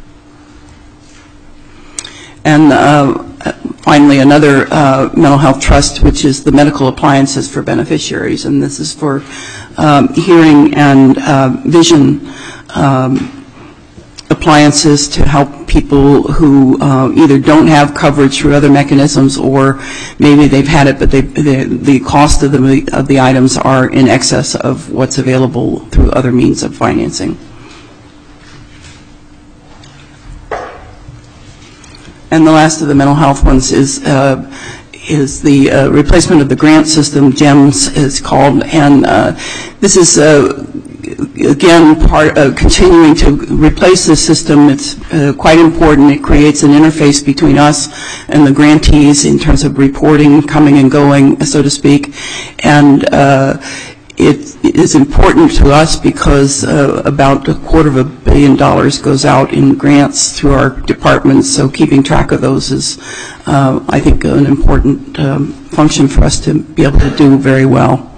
I: And uh, finally, another uh, mental health trust, which is the medical appliances for beneficiaries, and this is for um, hearing and uh, vision um, appliances to help people who uh, either don't have coverage through other mechanisms, or maybe they've had it, but they, they, the cost of the, of the items are in excess of what's available through other means of financing. And the last of the mental health ones is uh, is the uh, replacement of the grant system. GEMS is called, and uh, this is uh, again part of continuing to replace this system. It's uh, quite important. It creates an interface between us and the grantees in terms of reporting, coming and going, so to speak, and uh, it is important to us because uh, about a quarter of a billion dollars goes out in grants through our departments, so keeping track of those is, uh, I think, an important um, function for us to be able to do very well.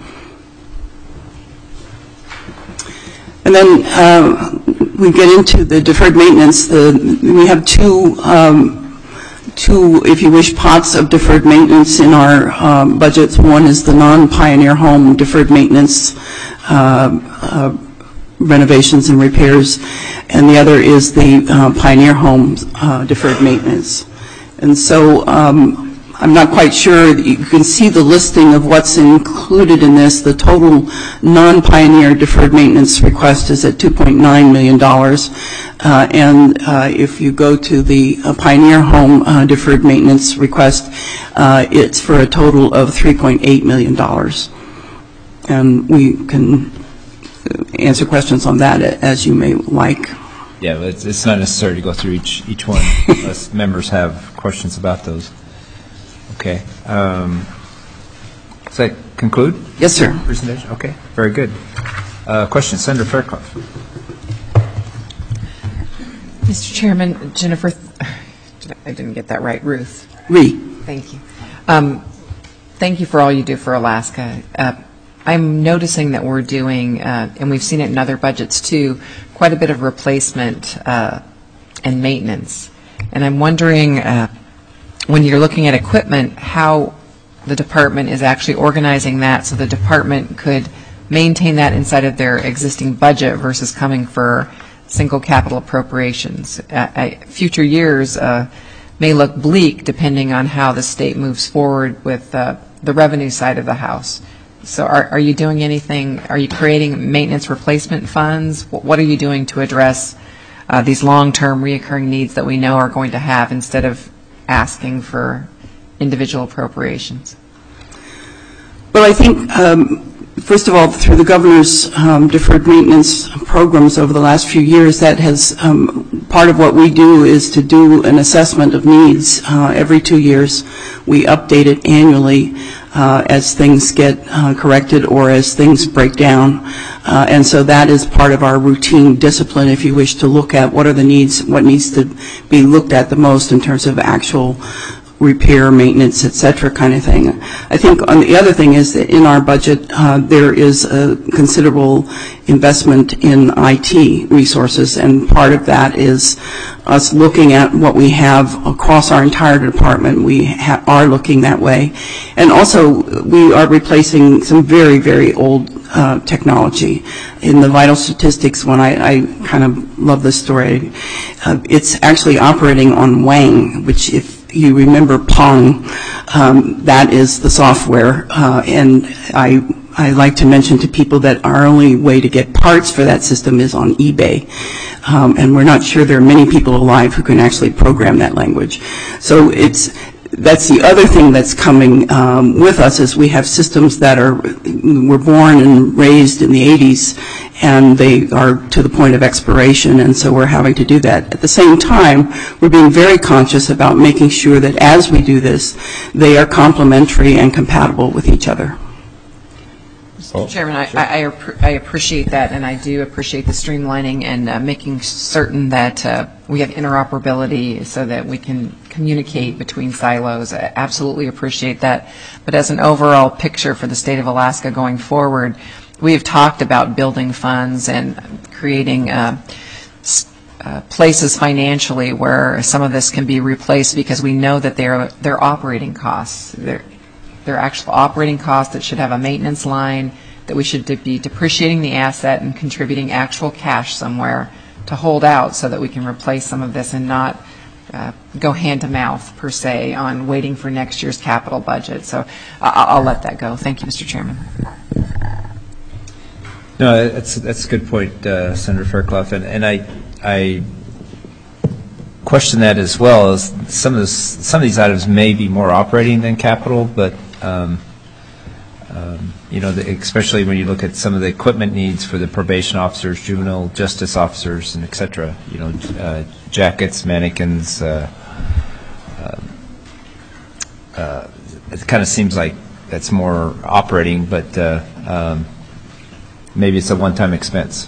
I: And then uh, we get into the deferred maintenance. The, we have two um, two, if you wish, pots of deferred maintenance in our um, budgets. One is the non-Pioneer Home deferred maintenance uh, uh, renovations and repairs, and the other is the uh, Pioneer Home uh, deferred maintenance. And so um, I'm not quite sure. You can see the listing of what's included in this. The total non-Pioneer deferred maintenance request is at two point nine million dollars. Uh, and uh, if you go to the uh, Pioneer Home uh, deferred maintenance request, uh, it's for a total of three point eight million dollars. And we can answer questions on that as you may like.
A: Yeah, but it's, it's not necessary to go through each, each one unless members have questions about those. Okay. Um, does that conclude?
I: Yes, sir.
A: Presentation? Okay, very good. Uh, questions? Senator Fairclough.
C: Mister Chairman, Jennifer, I didn't get that right, Ruth.
I: Ree.
C: Thank you. Um, thank you for all you do for Alaska. Uh, I'm noticing that we're doing, uh, and we've seen it in other budgets too, quite a bit of replacement uh, and maintenance. And I'm wondering, uh, when you're looking at equipment, how the department is actually organizing that so the department could maintain that inside of their existing budget versus coming for single capital appropriations. Uh, future years uh, may look bleak depending on how the state moves forward with uh, the revenue side of the house. So are, are you doing anything, are you creating maintenance replacement funds? What are you doing to address uh, these long-term reoccurring needs that we know are going to have instead of asking for individual appropriations?
I: Well, I think, um, first of all, through the governor's um, deferred maintenance programs over the last few years, that has, um, part of what we do is to do an assessment of needs uh, every two years. We update it annually uh, as things get uh, corrected or as things break down. Uh, and so that is part of our routine discipline, if you wish to look at what are the needs, what needs to be looked at the most in terms of actual repair, maintenance, et cetera kind of thing. I think on the other thing is that in our budget uh, there is a considerable investment in I T resources, and part of that is us looking at what we have across our entire department. We ha are looking that way. And also we are replacing some very, very old uh, technology. In the vital statistics one, I, I kind of love this story. Uh, it's actually operating on Wang, which if you remember Pong, um, that is the software, uh, and I I like to mention to people that our only way to get parts for that system is on eBay. Um, and we're not sure there are many people alive who can actually program that language. So it's, that's the other thing that's coming um, with us is we have systems that are, were born and raised in the eighties, and they are to the point of expiration, and so we're having to do that. At the same time, we're being very conscious about making sure that as we do this, they are complementary and compatible with each other.
C: Mister Chairman, I, I, I appreciate that, and I do appreciate the streamlining and uh, making certain that uh, we have interoperability so that we can communicate between silos. I absolutely appreciate that. But as an overall picture for the state of Alaska going forward, we have talked about building funds and creating uh, uh, places financially where some of this can be replaced because we know that they're, they're operating costs. They're, they're actual operating costs that should have a maintenance line, that we should be depreciating the asset and contributing actual cash somewhere to hold out so that we can replace some of this and not uh, go hand to mouth, per se, on waiting for next year's capital budget. So I'll, I'll let that go. Thank you, Mister Chairman.
A: No, that's, that's a good point, uh, Senator Fairclough, and, and I, I question that as well. As some of this, some of these items may be more operating than capital, but um, um, you know, the, especially when you look at some of the equipment needs for the probation officers, juvenile justice officers, and et cetera. You know, uh, jackets, mannequins. Uh, uh, uh, it kind of seems like that's more operating, but uh, um, maybe it's a one-time expense.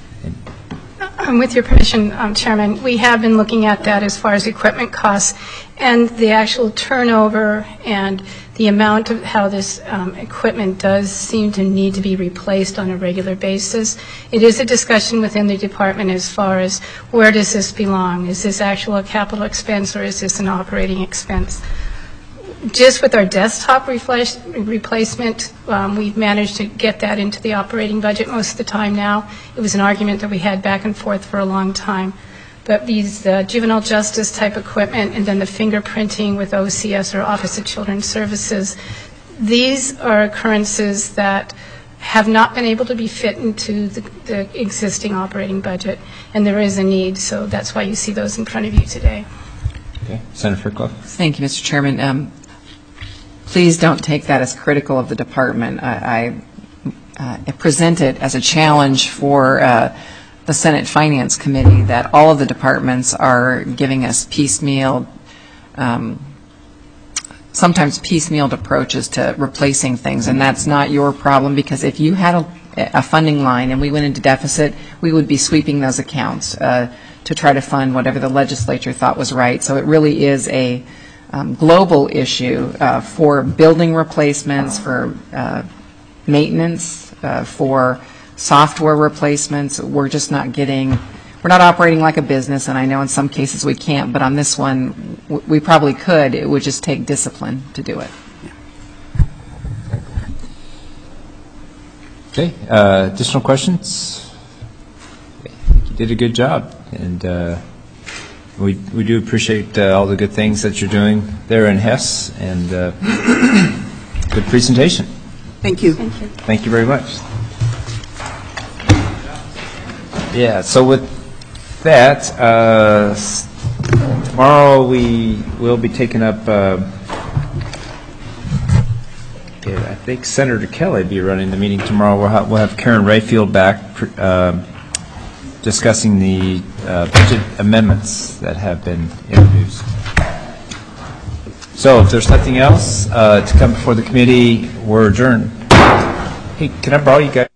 J: Um, with your permission, um, Chairman, we have been looking at that as far as equipment costs and the actual turnover and the amount of how this um, equipment does seem to need to be replaced on a regular basis. It is a discussion within the department as far as where does this belong? Is this actual a capital expense or is this an operating expense? Just with our desktop replacement, um, we've managed to get that into the operating budget most of the time now. It was an argument that we had back and forth for a long time. But these uh, juvenile justice type equipment and then the fingerprinting with O C S, or Office of Children's Services, these are occurrences that have not been able to be fit into the, the existing operating budget, and there is a need, so that's why you see those in front of you today.
A: Okay, Senator Fairclough.
C: Thank you, Mister Chairman. Um, Please don't take that as critical of the department. I, I uh, present it as a challenge for uh, the Senate Finance Committee that all of the departments are giving us piecemeal, um, sometimes piecemealed approaches to replacing things, and that's not your problem, because if you had a, a funding line and we went into deficit, we would be sweeping those accounts uh, to try to fund whatever the legislature thought was right. So it really is a Um, global issue uh, for building replacements, for uh, maintenance, uh, for software replacements. We're just not getting, we're not operating like a business, and I know in some cases we can't, but on this one w we probably could. It would just take discipline to do it.
A: Okay, uh, additional questions? Okay, I think you did a good job, and uh, We, we do appreciate uh, all the good things that you're doing there in Hess, and uh, good presentation.
I: Thank you.
J: Thank you.
A: Thank you very much. Yeah, so with that, uh, tomorrow we will be taking up, uh, yeah, I think Senator Kelly will be running the meeting tomorrow. We'll have, we'll have Karen Rayfield back uh, discussing the uh, budget amendments that have been introduced. So if there's nothing else uh, to come before the committee, we're adjourned. Hey, can I borrow you guys?